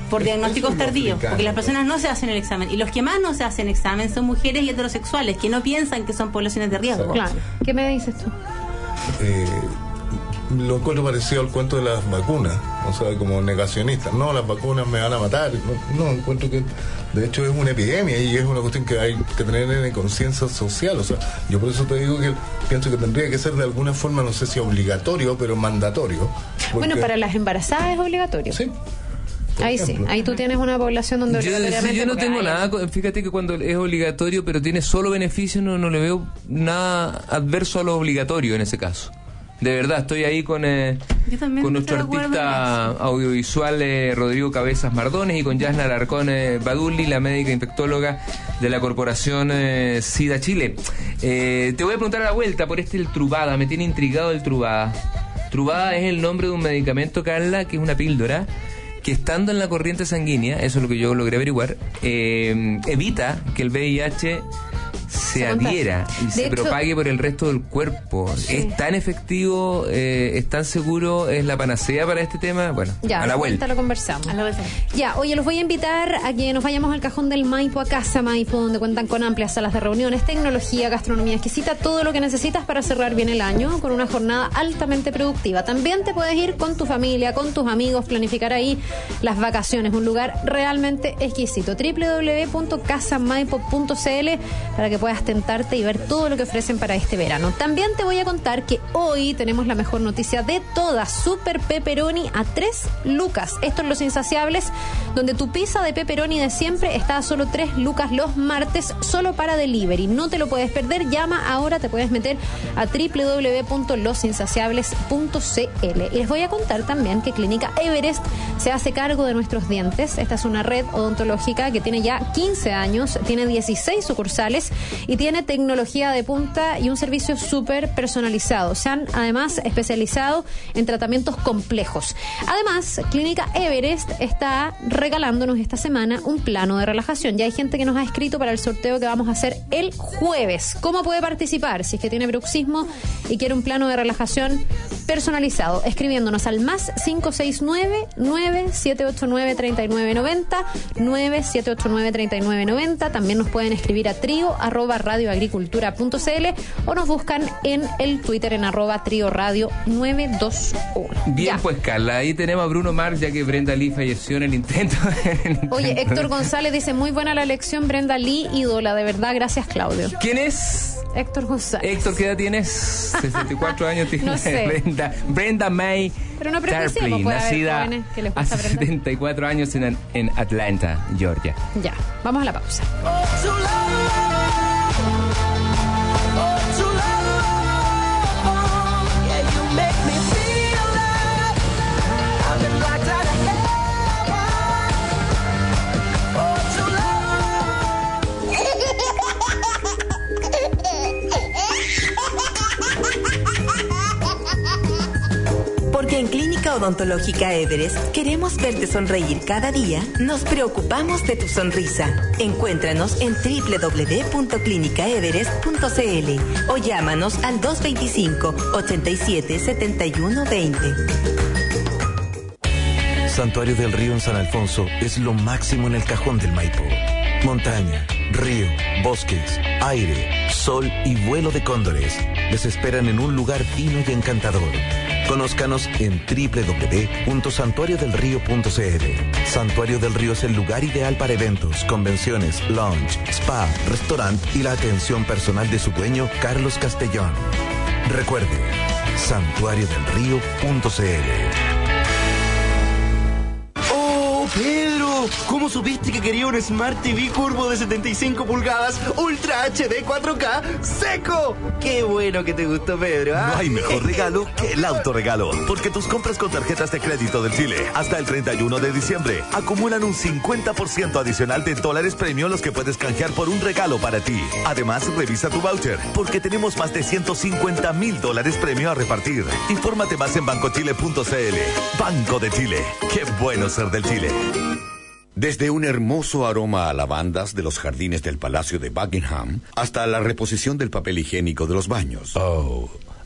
por diagnósticos Eso es lo tardíos, africano, porque las personas no se hacen el examen. Y los que más no se hacen examen son mujeres y heterosexuales, que no piensan que son poblaciones de riesgo. Claro. ¿Qué me dices tú? Eh, lo encuentro parecido al cuento de las vacunas, o sea, como negacionistas. No, las vacunas me van a matar. No, no, encuentro que de hecho es una epidemia y es una cuestión que hay que tener en conciencia social. O sea, yo por eso te digo que pienso que tendría que ser de alguna forma, no sé si obligatorio, pero mandatorio. Porque... Bueno, para las embarazadas es obligatorio. Sí. Ahí sí, ahí tú tienes una población donde Yo, obligatoriamente... sí, yo no porque tengo hay- nada, con- fíjate que cuando es obligatorio pero tiene solo beneficios, no, no le veo nada adverso a lo obligatorio en ese caso. De verdad, estoy ahí con, eh, Yo también con nuestro estoy de acuerdo artista audiovisual eh, Rodrigo Cabezas Mardones y con Yasna Alarcón eh, Badulli, la médica infectóloga de la Corporación eh, SIDA Chile. Eh, te voy a preguntar a la vuelta por este el Truvada, me tiene intrigado el Truvada. Truvada es el nombre de un medicamento, Carla, que es una píldora que estando en la corriente sanguínea, eso es lo que yo logré averiguar, eh, evita que el V I H se, Se contagie. adhiera y De se hecho- propague por el resto del cuerpo. Sí. ¿Es tan efectivo, eh, es tan seguro, es la panacea para este tema? Bueno, Ya, a la vuelta. lo conversamos. A la vuelta. Ya, oye, los voy a invitar a que nos vayamos al cajón del Maipo, a Casa Maipo, donde cuentan con amplias salas de reuniones, tecnología, gastronomía exquisita, todo lo que necesitas para cerrar bien el año con una jornada altamente productiva. También te puedes ir con tu familia, con tus amigos, planificar ahí las vacaciones, un lugar realmente exquisito. doble u doble u doble u punto casa maipo punto c l para que puedas tentarte y ver todo lo que ofrecen para este verano. También te voy a contar que hoy tenemos la mejor noticia de todas, Super Pepperoni a tres lucas. Esto es Los Insaciables, donde tu pizza de pepperoni de siempre está a solo tres lucas los martes, solo para delivery. No te lo puedes perder, llama ahora, te puedes meter a doble u doble u doble u punto los insaciables punto c l. Y les voy a contar también que Clínica Everest se hace cargo de nuestros dientes. Esta es una red odontológica que tiene ya quince años, tiene dieciséis sucursales y tiene tecnología de punta y un servicio súper personalizado. Se han además especializado en tratamientos complejos. Además, Clínica Everest está regalándonos esta semana un plano de relajación. Ya hay gente que nos ha escrito para el sorteo que vamos a hacer el jueves. ¿Cómo puede participar? Si es que tiene bruxismo y quiere un plano de relajación personalizado, escribiéndonos al más cinco seis nueve, nueve siete ocho nueve, tres nueve nueve cero, nueve siete ocho nueve, tres nueve nueve cero. También nos pueden escribir a trío arroba radioagricultura punto c l o nos buscan en el Twitter en arroba trío radio nueve dos uno. Bien, Ya. pues Carla, ahí tenemos a Bruno Mars, ya que Brenda Lee falleció en el intento. en el Oye, intento. Héctor González dice, muy buena la lección, Brenda Lee, ídola, de verdad, gracias Claudio. ¿Quién es? Héctor González. Héctor, ¿qué edad tienes? sesenta y cuatro años tiene No sé. Brenda, Brenda May Pero no prejuiciemos, Tarplin, puede haber nacida jóvenes que les gusta hace Brenda. setenta y cuatro años en, en Atlanta, Georgia. Ya, vamos a la pausa. Porque en Clínica Odontológica Everest queremos verte sonreír cada día, nos preocupamos de tu sonrisa. Encuéntranos en doble u doble u doble u punto clínica everest punto c l o llámanos al dos veinticinco, ochenta y siete, setenta y uno veinte. Santuario del Río en San Alfonso es lo máximo en el cajón del Maipo. Montaña, río, bosques, aire, sol y vuelo de cóndores les esperan en un lugar fino y encantador. Conózcanos en doble u doble u doble u punto santuario del río punto c l. Santuario del Río es el lugar ideal para eventos, convenciones, lounge, spa, restaurante y la atención personal de su dueño, Carlos Castellón. Recuerde, santuario del río punto c l. ¡Oh, Pedro! ¿Cómo supiste que quería un Smart T V curvo de setenta y cinco pulgadas, Ultra H D cuatro K, seco? ¡Qué bueno que te gustó, Pedro! ¿ah? No hay mejor regalo que el autorregalo, porque tus compras con tarjetas de crédito del Chile hasta el treinta y uno de diciembre acumulan un cincuenta por ciento adicional de dólares premio, los que puedes canjear por un regalo para ti. Además, revisa tu voucher, porque tenemos más de ciento cincuenta mil dólares premio a repartir. Infórmate más en banco chile punto c l. Banco de Chile. Qué bueno ser del Chile. Desde un hermoso aroma a lavandas de los jardines del Palacio de Buckingham hasta la reposición del papel higiénico de los baños. Oh,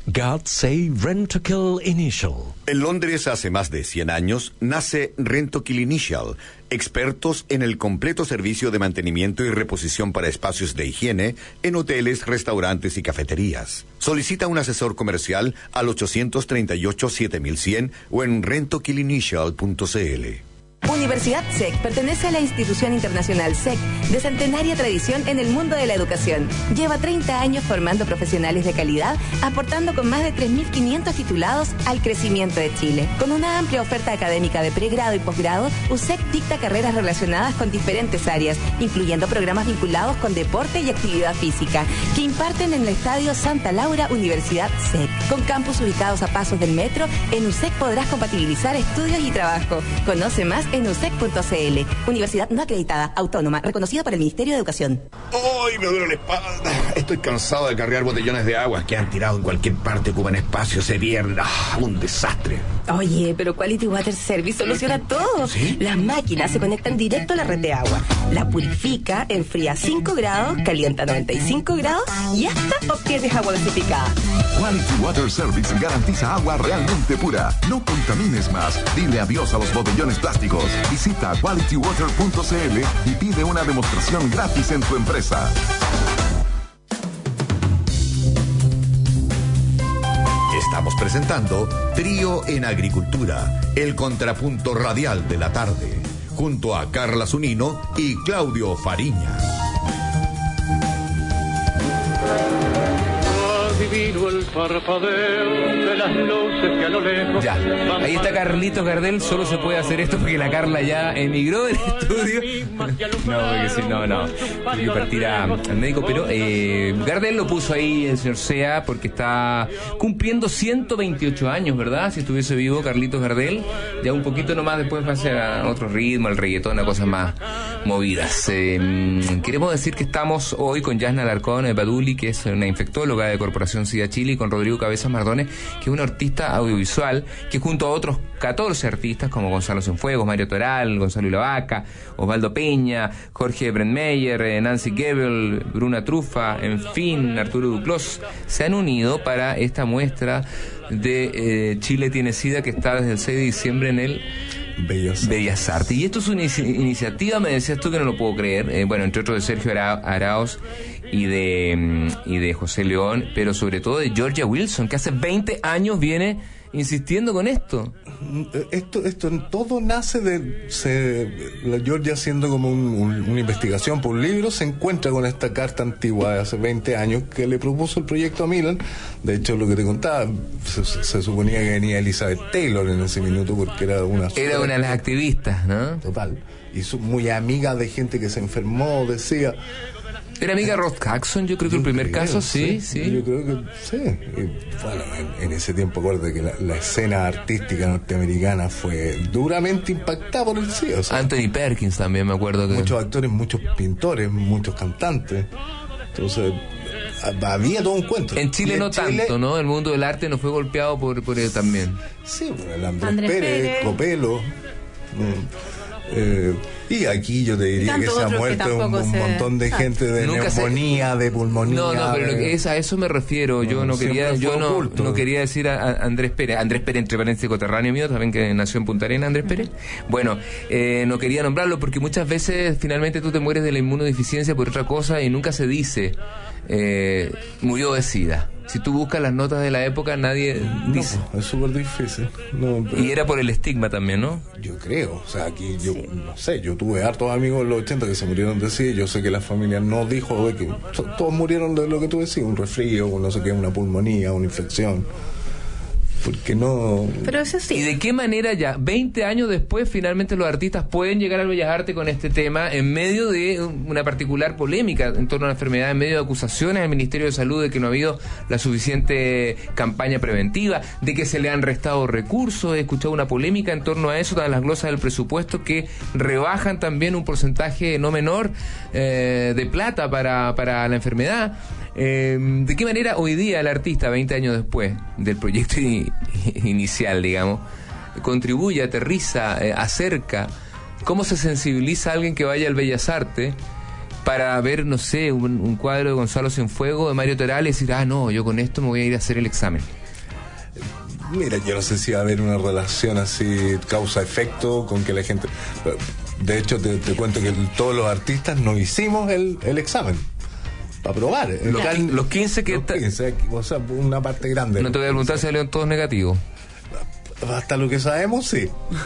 God Save Rentokil Initial. En Londres hace más de cien años nace Rentokil Initial, expertos en el completo servicio de mantenimiento y reposición para espacios de higiene en hoteles, restaurantes y cafeterías. Solicita un asesor comercial al ochocientos treinta y ocho, siete mil cien o en rentokil initial punto c l. Universidad S E C pertenece a la institución internacional S E C, de centenaria tradición en el mundo de la educación. Lleva treinta años formando profesionales de calidad, aportando con más de tres mil quinientos titulados al crecimiento de Chile. Con una amplia oferta académica de pregrado y posgrado, U S E C dicta carreras relacionadas con diferentes áreas, incluyendo programas vinculados con deporte y actividad física, que imparten en el Estadio Santa Laura Universidad S E C. Con campus ubicados a pasos del metro, en U S E C podrás compatibilizar estudios y trabajo. Conoce más en u s e c punto c l. Universidad no acreditada, autónoma, reconocida por el Ministerio de Educación. ¡Ay, me duele la espalda! Estoy cansado de cargar botellones de agua que han tirado en cualquier parte, ocupan espacio, se pierden. ¡Ah, un desastre! Oye, pero Quality Water Service soluciona todo. ¿Sí? Las máquinas se conectan directo a la red de agua. La purifica, enfría a cinco grados, calienta a noventa y cinco grados y hasta obtienes agua gasificada. Quality Water Service garantiza agua realmente pura. No contamines más. Dile adiós a los botellones plásticos. Visita quality water punto c l y pide una demostración gratis en tu empresa. Estamos presentando Trío en Agricultura, el contrapunto radial de la tarde, junto a Carla Zunino y Claudio Fariña. Adivino el parpadeo de las luces que a lo lejos. Ya, ahí está Carlitos Gardel. Solo se puede hacer esto porque la Carla ya emigró del estudio. No, porque si no, no. Tiene que partir a- al médico. Pero eh, Gardel lo puso ahí el señor Sea porque está cumpliendo ciento veintiocho años, ¿verdad? Si estuviese vivo Carlitos Gardel, ya un poquito nomás después va a ser a otro ritmo, el reggaetón, a cosas más movidas. Eh, queremos decir que estamos hoy con Yasna Alarcón de Paduli, que es una infectóloga de Corporación SIDA Chile, y con Rodrigo Cabezas Mardones, que es un artista audiovisual, que junto a otros catorce artistas como Gonzalo Cienfuegos, Mario Toral, Gonzalo Ilavaca, Osvaldo Peña, Jorge Brandmeier, eh, Nancy Gebel, Bruna Trufa, en fin, Arturo Duclos, se han unido para esta muestra de eh, Chile tiene SIDA, que está desde el seis de diciembre en el Bellas, Bellas Artes. Y esto es una inici- iniciativa, me decías tú, que no lo puedo creer, eh, bueno, entre otros de Sergio Ara- Arauz y de, mm, y de José León, pero sobre todo de Georgia Wilson, que hace veinte años viene insistiendo con esto. Esto, esto en todo nace de se, la Georgia haciendo como un- un- una investigación por un libro, se encuentra con esta carta antigua de hace veinte años que le propuso el proyecto a Milan. De hecho, lo que te contaba, se, se suponía que venía Elizabeth Taylor en ese minuto porque era una Era una de las activistas, ¿no? total, y su, muy amiga de gente que se enfermó, decía. Era amiga de Ross Jackson, yo creo que el primer creo, caso, sí, sí. Yo creo que sí. Y, bueno, en, en ese tiempo, acuérdate que la, la escena artística norteamericana fue duramente impactada por el SIDA. O sea, Anthony Perkins también, me acuerdo que... muchos actores, muchos pintores, muchos cantantes. Entonces, ha- había todo un cuento. En Chile Y no tanto, ¿no? El mundo del arte no fue golpeado por, por él también. Sí, bueno, el Andrés, Andrés Pérez, Pérez. Copelo. mm, eh, y aquí yo te diría que Tantos se ha otros que muerto un, tampoco un se- montón de Ah. gente de Nunca se- neumonía, de pulmonía. No, no, pero lo de- que es, a eso me refiero. Yo No, no quería, siempre yo fue no, oculto. no quería decir a, a Andrés Pérez. Andrés Pérez, entre paréntesis, coterráneo mío, también que nació en Punta Arenas, Andrés Pérez. Bueno, eh, no quería nombrarlo porque muchas veces finalmente tú te mueres de la inmunodeficiencia por otra cosa y nunca se dice eh, murió de SIDA. Si tú buscas las notas de la época, nadie No, dice. es súper difícil. No, pero- Y era por el estigma también, ¿no? Yo creo, o sea, aquí yo no sé, yo tuve hartos amigos en los ochenta que se murieron de SIDA, yo sé que la familia no dijo de que to- todos murieron de lo que tú decías, un resfrío, un no sé qué, una pulmonía, una infección. Porque no... Pero eso ¿Y sí. de qué manera ya, veinte años después, finalmente los artistas pueden llegar al Bellas Artes con este tema en medio de una particular polémica en torno a la enfermedad, en medio de acusaciones al Ministerio de Salud de que no ha habido la suficiente campaña preventiva, de que se le han restado recursos? He escuchado una polémica en torno a eso, todas las glosas del presupuesto que rebajan también un porcentaje no menor eh, de plata para, para la enfermedad. Eh, ¿De qué manera hoy día el artista, veinte años después del proyecto in- inicial, digamos, contribuye, aterriza, eh, acerca? ¿Cómo se sensibiliza a alguien que vaya al Bellas Artes para ver, no sé, un, un cuadro de Gonzalo Cienfuegos, de Mario Toral, y decir, ah, no, yo con esto me voy a ir a hacer el examen? Mira, yo no sé si va a haber una relación así, causa-efecto, con que la gente... De hecho, te, te cuento que todos los artistas no hicimos el, el examen para probar. Los, El- los quince que... los quince, o sea, una parte grande. No te voy a preguntar si salieron todos negativos. Hasta lo que sabemos, sí.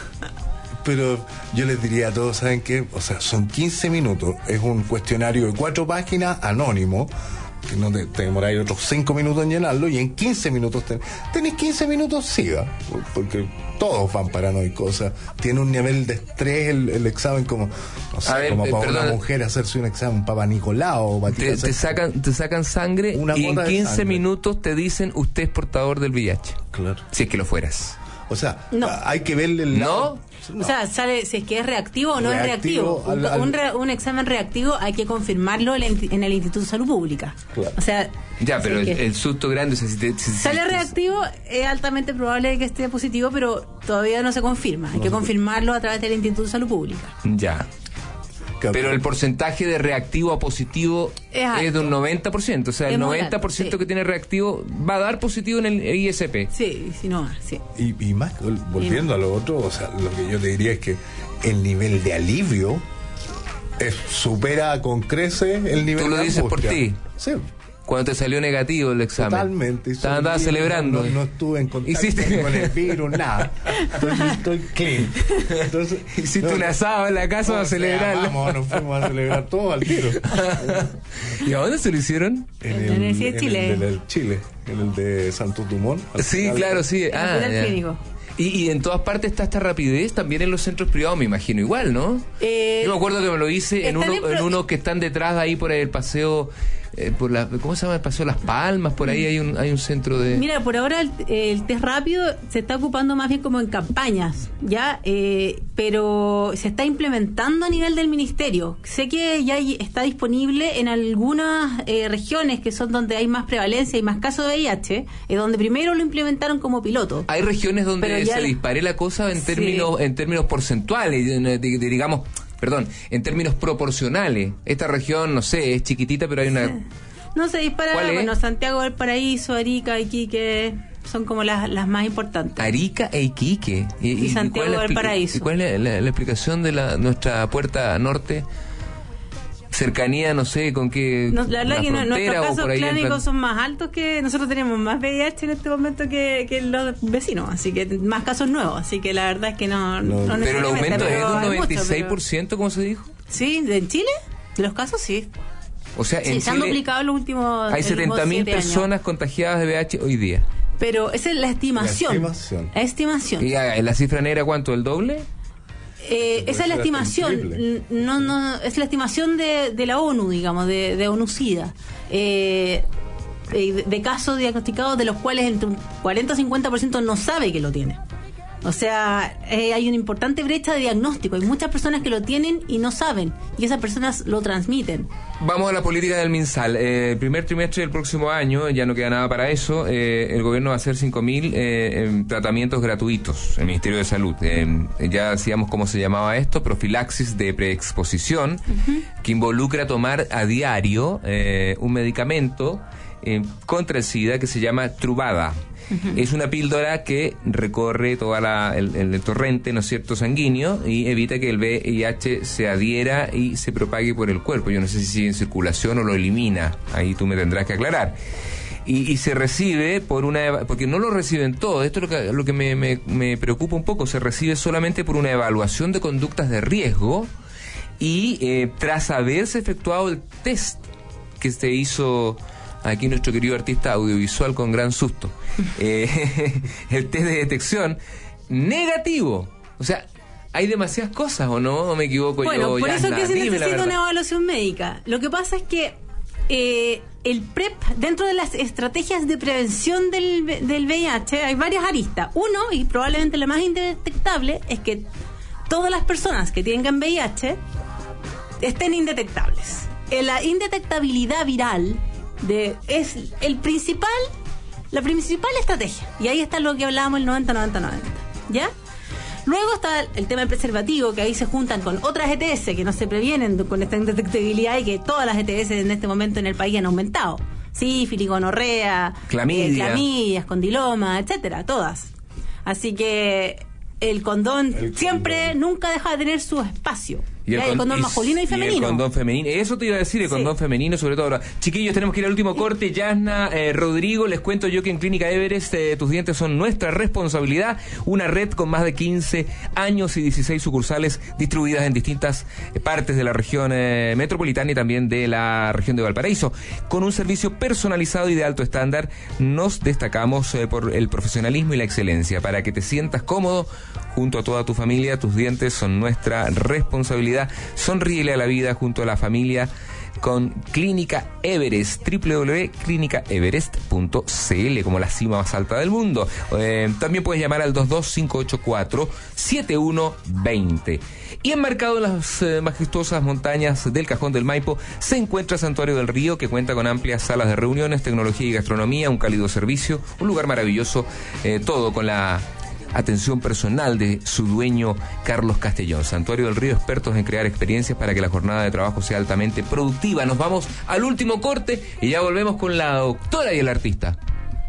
Pero yo les diría a todos, ¿saben qué? O sea, son quince minutos. Es un cuestionario de cuatro páginas, anónimo, que no te, te demoráis otros cinco minutos en llenarlo, y en quince minutos ten, tenéis quince minutos, siga, porque todos van paranoicos. O sea, tiene un nivel de estrés el, el examen como, no sé, A ver, como eh, para perdón. una mujer hacerse un examen, Papa Nicolau o para ti Te, hacer- te sacan te sacan sangre Una y en gota de quince sangre. minutos te dicen usted es portador del V I H. Claro. Si es que lo fueras. O sea, No. hay que verle el lado- O sea, sale si es que es reactivo o no Reactivo es reactivo. Un, al- al- un re- un examen reactivo hay que confirmarlo en el, en el Instituto de Salud Pública. Claro. O sea, Ya, pero si el, es que el susto grande, o sea, si te, si- sale si- reactivo, es altamente probable que esté positivo, pero todavía no se confirma. Hay que confirmarlo a través del Instituto de Salud Pública. Ya. Pero el porcentaje de reactivo a positivo Es es, alto. de un noventa por ciento. O sea, Es el muy noventa por ciento alto, sí. que tiene reactivo va a dar positivo en el I S P. Sí, si no, sí. Y, y más, volviendo a lo otro, o sea, lo que yo te diría es que el nivel de alivio es, supera con crece el nivel Tú lo de dices por angustia. ti. Sí, Cuando te salió negativo el examen. totalmente. Estaba, estaba Soy libre, celebrando. No, no estuve en contacto Hiciste- con el virus, nada. Estoy, estoy clean. Entonces, Hiciste no, un asado en la casa o para sea, celebrarlo. Vamos, nos fuimos a celebrar todo al tiro. ¿Y a dónde se lo hicieron? En la Universidad de Chile. En el del Chile, en el de Santos Dumont. Al Sí, final, claro, sí. El Ah, hospital ya. clínico. Y, y en todas partes está esta rapidez, también en los centros privados, me imagino, igual, ¿no? Eh, Yo me acuerdo que me lo hice en están uno, en en pro- uno que están detrás de ahí por el paseo, eh, por la, ¿cómo se llama? El paseo Las Palmas, por ahí hay un, hay un centro de... Mira, por ahora el, el test rápido se está ocupando más bien como en campañas, ¿ya? Eh, pero se está implementando a nivel del ministerio. Sé que ya hay- está disponible en algunas eh, regiones que son donde hay más prevalencia y más casos de V I H, eh, donde primero lo implementaron como piloto. Hay regiones donde Pero ya se la- dispare la cosa en Sí. términos en términos porcentuales, de- de- de- digamos, perdón, en términos proporcionales. Esta región, no sé, es chiquitita, pero hay una... No se dispara, ¿Cuál es? bueno, Santiago del Paraíso, Arica, Iquique, son como las, las más importantes. Arica e Iquique. Y Santiago cuál es la del expli- Paraíso. ¿Y cuál es la, la- la explicación de la nuestra puerta norte? Cercanía, no sé, con qué... No, la verdad una que no- frontera nuestros o casos por ahí clínicos entran- son más altos que nosotros tenemos más V I H en este momento que, que los vecinos, así que más casos nuevos, así que la verdad es que no, no, Pero el necesariamente, aumento es de pero un hay mucho, noventa y seis por ciento, ¿cómo se dijo? pero- Sí, ¿de- ¿en Chile? ¿De los casos? Sí. O sea, Sí, en se han Chile duplicado en los últimos hay en los últimos setenta mil siete años. personas contagiadas de V I H hoy día. Pero esa es la estimación. La estimación. La estimación. ¿Y ah, la cifra negra cuánto? ¿El doble? Eh, esa es la ser estimación, triple. no, no, es la estimación de, de la ONU, digamos, de, de ONU-SIDA, eh, de, de casos diagnosticados de los cuales entre un cuarenta o cincuenta por ciento no sabe que lo tiene. O sea, eh, hay una importante brecha de diagnóstico, hay muchas personas que lo tienen y no saben, y esas personas lo transmiten. Vamos a la política del MinSal. Eh, el primer trimestre del próximo año, ya no queda nada para eso, eh, el gobierno va a hacer cinco mil eh, em, tratamientos gratuitos, el Ministerio de Salud. Eh, ya decíamos cómo se llamaba esto, profilaxis de preexposición, que involucra tomar a diario eh, un medicamento eh, contra el SIDA que se llama Truvada. Es una píldora que recorre toda la, el, el torrente, ¿no es cierto?, sanguíneo y evita que el V I H se adhiera y se propague por el cuerpo. Yo no sé si sigue en circulación o lo elimina. Ahí tú me tendrás que aclarar. Y, y se recibe por una... eva- porque no lo reciben todos. Esto es lo que, lo que me, me, me preocupa un poco. Se recibe solamente por una evaluación de conductas de riesgo y eh, tras haberse efectuado el test que se hizo... Aquí nuestro querido artista audiovisual con gran susto. Eh, el test de detección negativo. O sea, hay demasiadas cosas, ¿o no? ¿O me equivoco Bueno, yo? por eso Yasna? que se Dime la necesita verdad. una evaluación médica. Lo que pasa es que eh, el PrEP, dentro de las estrategias de prevención del, del V I H, hay varias aristas. Uno, y probablemente la más indetectable, es que todas las personas que tengan V I H estén indetectables. Eh, La indetectabilidad viral de, es el principal, la principal estrategia. Y ahí está lo que hablábamos, el noventa noventa noventa. ¿Ya? Luego está el tema del preservativo, que ahí se juntan con otras E T S que no se previenen con esta indetectabilidad y que todas las E T S en este momento en el país han aumentado. Sífilis, gonorrea, Clamidia. eh, clamidias, condiloma, etcétera, todas. Así que el condón El siempre, condón. nunca deja de tener su espacio. Y el, Ya, el con- condón y- masculino y femenino. Y el condón femenino. Eso te iba a decir, el Sí. condón femenino, sobre todo ahora. Chiquillos, tenemos que ir al último corte. Yasna, eh, Rodrigo, les cuento yo que en Clínica Everest eh, tus dientes son nuestra responsabilidad. Una red con más de quince años y dieciséis sucursales distribuidas en distintas eh, partes de la región eh, metropolitana y también de la región de Valparaíso. Con un servicio personalizado y de alto estándar, nos destacamos eh, por el profesionalismo y la excelencia. Para que te sientas cómodo junto a toda tu familia, tus dientes son nuestra responsabilidad. Sonríe a la vida junto a la familia con Clínica Everest, doble u doble u doble u punto clínica everest punto c l, como la cima más alta del mundo. Eh, también puedes llamar al dos dos cinco ocho cuatro siete uno dos cero. Y enmarcado en las eh, majestuosas montañas del Cajón del Maipo se encuentra Santuario del Río, que cuenta con amplias salas de reuniones, tecnología y gastronomía, un cálido servicio, un lugar maravilloso, eh, todo con la atención personal de su dueño Carlos Castellón. Santuario del Río, expertos en crear experiencias para que la jornada de trabajo sea altamente productiva. Nos vamos al último corte y ya volvemos con la doctora y el artista.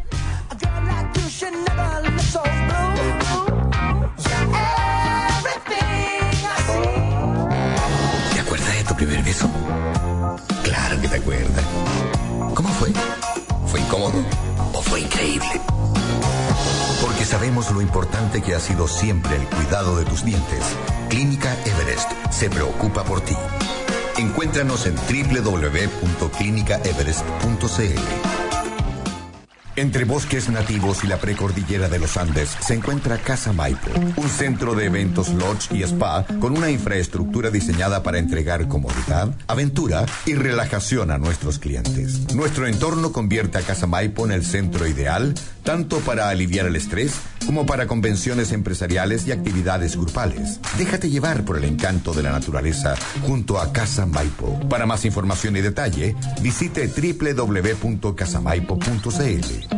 ¿Te acuerdas de tu primer beso? Claro que te acuerdas. ¿Cómo fue? ¿Fue incómodo o fue increíble? Porque sabemos lo importante que ha sido siempre el cuidado de tus dientes. Clínica Everest se preocupa por ti. Encuéntranos en doble u doble u doble u punto clínica everest punto c l. Entre bosques nativos y la precordillera de los Andes se encuentra Casa Maipo, un centro de eventos lodge y spa con una infraestructura diseñada para entregar comodidad, aventura y relajación a nuestros clientes. Nuestro entorno convierte a Casa Maipo en el centro ideal, tanto para aliviar el estrés como para convenciones empresariales y actividades grupales. Déjate llevar por el encanto de la naturaleza junto a Casa Maipo. Para más información y detalle, visite doble u doble u doble u punto casa maipo punto c l.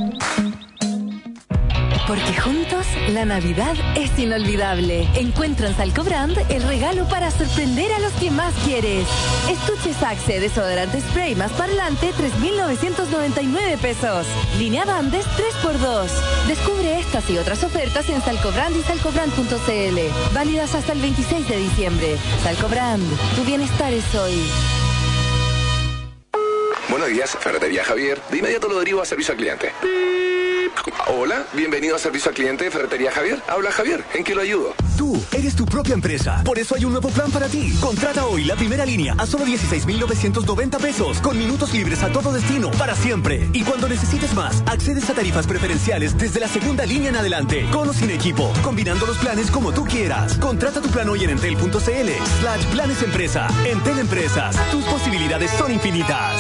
Porque juntos la Navidad es inolvidable. Encuentra en Salcobrand el regalo para sorprender a los que más quieres. Estuches Axe, desodorante spray más parlante, tres mil novecientos noventa y nueve pesos. Línea Bandes tres por dos. Descubre estas y otras ofertas en Salcobrand y salcobrand punto c l. Válidas hasta el veintiséis de diciembre. Salcobrand, tu bienestar es hoy. Buenos días, Ferretería Javier. De inmediato lo derivo a servicio al cliente. Hola, bienvenido a servicio al cliente de Ferretería Javier. Habla Javier, ¿en qué lo ayudo? Tú eres tu propia empresa. Por eso hay un nuevo plan para ti. Contrata hoy la primera línea a solo dieciséis mil novecientos noventa pesos, con minutos libres a todo destino, para siempre. Y cuando necesites más, accedes a tarifas preferenciales desde la segunda línea en adelante, con o sin equipo, combinando los planes como tú quieras. Contrata tu plan hoy en entel punto c l slash planes empresa. Entel Empresas, tus posibilidades son infinitas.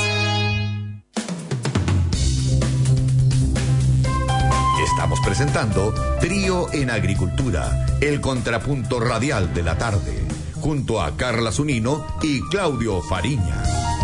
Estamos presentando Trío en Agricultura, el contrapunto radial de la tarde, junto a Carla Zunino y Claudio Fariña.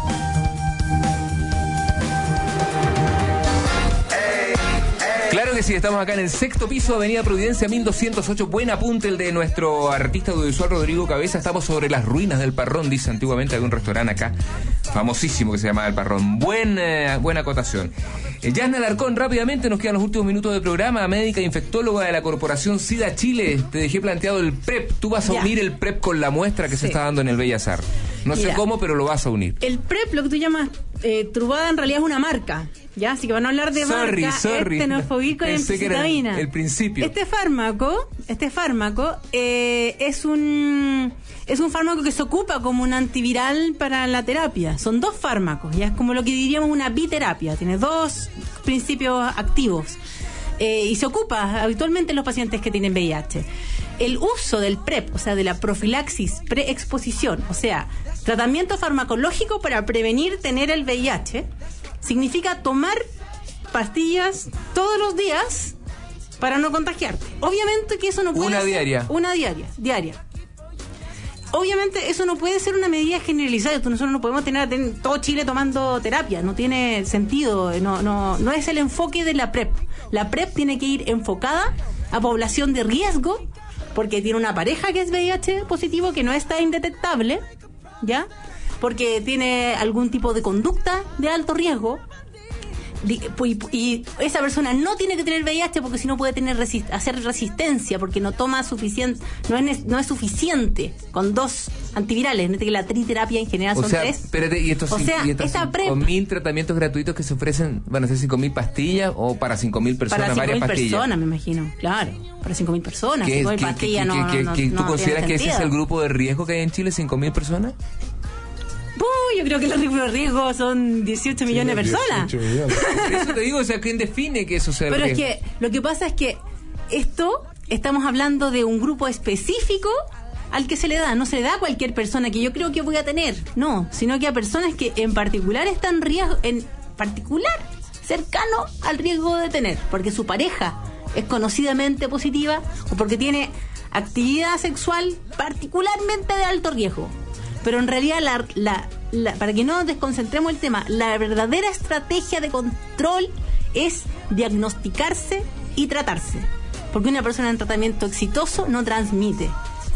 Claro que sí, estamos acá en el sexto piso, Avenida Providencia mil doscientos ocho. Buen apunte el de nuestro artista audiovisual Rodrigo Cabeza. Estamos sobre las ruinas del Parrón, dice antiguamente, había un restaurante acá famosísimo que se llamaba El Parrón. Buen, eh, buena acotación. Eh, Yasna Alarcón, rápidamente nos quedan los últimos minutos del programa. Médica infectóloga de la Corporación SIDA Chile. Te dejé planteado el PrEP. Tú vas a Ya. unir el PrEP con la muestra que Sí. se está dando en el Bellas Artes. No sé Mira. cómo, pero lo vas a unir. El PrEP, lo que tú llamas eh, Truvada, en realidad es una marca. ¿Ya? Así que van a hablar de Sorry, marca. sorry. Es tenofovir con Pensé que era el- emcitabina. el principio. Este fármaco, este fármaco eh, es un es un fármaco que se ocupa como un antiviral para la terapia. Son dos fármacos, ya es como lo que diríamos una biterapia. Tiene dos principios activos. Eh, y se ocupa habitualmente en los pacientes que tienen V I H. El uso del PrEP, o sea, de la profilaxis preexposición, o sea, tratamiento farmacológico para prevenir tener el V I H, significa tomar pastillas todos los días para no contagiarte. Obviamente que eso no puede Una ser diaria. Una diaria, diaria. Obviamente eso no puede ser una medida generalizada. Nosotros no podemos tener a todo Chile tomando terapia. No tiene sentido. No, no, no es el enfoque de la PrEP. La PrEP tiene que ir enfocada a población de riesgo, porque tiene una pareja que es V I H positivo, que no está indetectable, ¿ya? Porque tiene algún tipo de conducta de alto riesgo. y, y esa persona no tiene que tener V I H porque si no puede tener resist, hacer resistencia porque no toma suficiente, no es, no es suficiente con dos antivirales, que la triterapia en general o son sea, tres. Espérate, y estos, o sea, y estos cinco mil tratamientos gratuitos que se ofrecen van a ser cinco mil pastillas o para cinco mil personas, para varias cinco mil pastillas. personas, me imagino, claro. Para cinco mil personas, ¿Qué, cinco mil qué, pastillas qué, no, qué, no, qué, no, ¿Tú no consideras que sentido. ese es el grupo de riesgo que hay en Chile, cinco mil personas? Uh, yo creo que los grupos de riesgo son dieciocho millones de personas. dieciocho millones. Por eso te digo, o sea, ¿quién define que eso sea el Pero riesgo? es que lo que pasa es que esto, estamos hablando de un grupo específico al que se le da, no se le da a cualquier persona que yo creo que voy a tener, no, sino que a personas que en particular están riesgo, en particular cercano al riesgo de tener, porque su pareja es conocidamente positiva o porque tiene actividad sexual particularmente de alto riesgo. Pero en realidad, la, la, la, para que no desconcentremos el tema, la verdadera estrategia de control es diagnosticarse y tratarse. Porque una persona en tratamiento exitoso no transmite.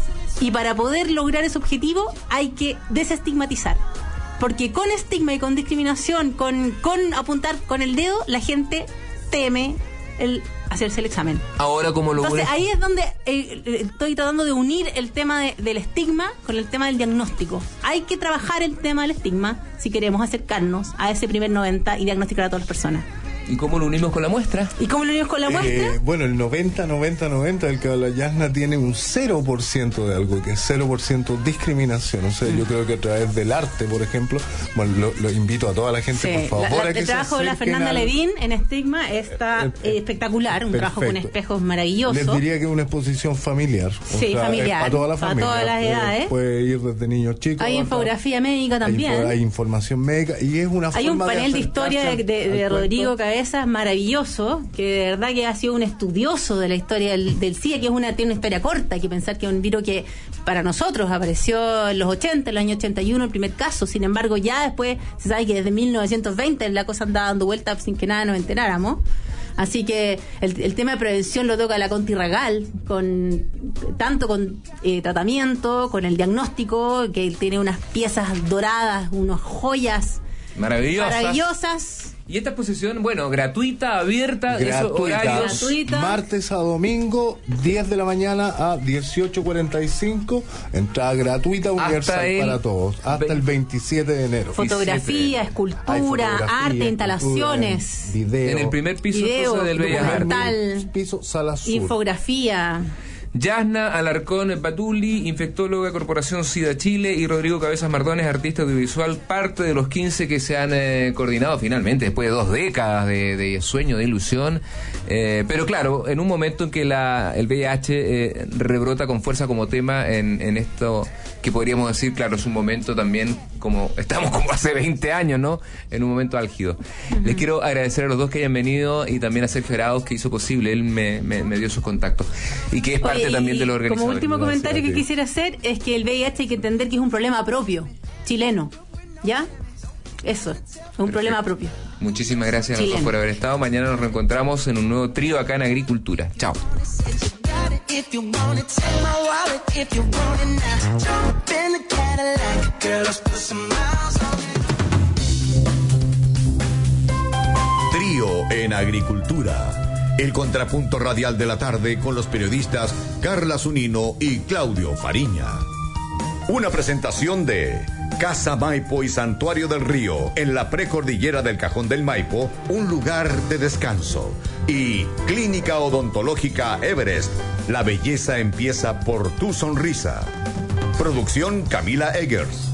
Y para poder lograr ese objetivo hay que desestigmatizar. Porque con estigma y con discriminación, con, con apuntar con el dedo, la gente teme el hacerse el examen. Ahora, como lo Entonces, vuelves- ahí es donde eh, estoy tratando de unir el tema de, del estigma con el tema del diagnóstico. Hay que trabajar el tema del estigma si queremos acercarnos a ese primer noventa y diagnosticar a todas las personas. ¿Y cómo lo unimos con la muestra? ¿Y cómo lo unimos con la muestra? Eh, bueno, el noventa noventa noventa del que habla Yasna tiene un cero por ciento de algo, que es cero por ciento discriminación. O sea, yo creo que a través del arte, por ejemplo, bueno, lo, lo invito a toda la gente, Sí, por favor, la- la- a que el se trabajo de la acerquen Fernanda al- Levín en estigma está eh, espectacular, un trabajo con Perfecto. espejos maravilloso. Les diría que es una exposición familiar. O Sí, sea, familiar, es para toda la para familia. todas las Puede- edades. Puede ir desde niños chicos. Hay hasta- infografía médica hay también. info- Hay, información médica y es una Hay un forma panel de, historia de, acercarse de- al- de al Rodrigo cuerpo. Cabezas maravilloso, que de verdad que ha sido un estudioso de la historia del, del SIDA, que es una, tiene una historia corta. Hay que pensar que es un virus que para nosotros apareció en los ochenta, en el año ochenta y uno, el primer caso. Sin embargo, ya después se sabe que desde mil novecientos veinte la cosa andaba dando vueltas sin que nada nos enteráramos. Así que el, el tema de prevención lo toca la Conti Ragal, con, tanto con eh, tratamiento, con el diagnóstico, que tiene unas piezas doradas, unas joyas Maravillosas. maravillosas. Y esta exposición, bueno, gratuita, abierta, esos Gratuita. horarios. Martes a domingo, diez de la mañana a dieciocho cuarenta y cinco. Entrada gratuita universal el para todos. Hasta el veintisiete de enero. Fotografía, Hay escultura, fotografía, arte, instalaciones, escultura, video. En el primer piso video, entonces, del Bellas Artes. documental, piso, sala sur. infografía. Yasna Alarcón Batuli, infectóloga, Corporación SIDA Chile, y Rodrigo Cabezas Mardones, artista audiovisual, parte de los quince que se han eh, coordinado finalmente, después de dos décadas de, de sueño, de ilusión. Eh, pero claro, en un momento en que la, el V I H eh, rebrota con fuerza como tema en, en esto que podríamos decir, claro, es un momento también como, estamos como hace veinte años, ¿no? En un momento álgido. Uh-huh. Les quiero agradecer a los dos que hayan venido y también a Sergio Arauz, que hizo posible, él me, me, me dio sus contactos y que es parte Oye, también de los como organizadores. último comentario que quisiera hacer es que el V I H hay que entender que es un problema propio, chileno, ¿ya? Eso, es un Perfecto. problema propio. Muchísimas gracias a todos por haber estado. Mañana nos reencontramos en un nuevo trío acá en Agricultura. Chao. If you want it, take my wallet. If you want it now, jump in the Cadillac. Girl, let's put some miles on it. Trío en Agricultura. El contrapunto radial de la tarde con los periodistas Carla Zunino y Claudio Fariña. Una presentación de Casa Maipo y Santuario del Río, en la precordillera del Cajón del Maipo, un lugar de descanso. Y Clínica Odontológica Everest, la belleza empieza por tu sonrisa. Producción Camila Eggers.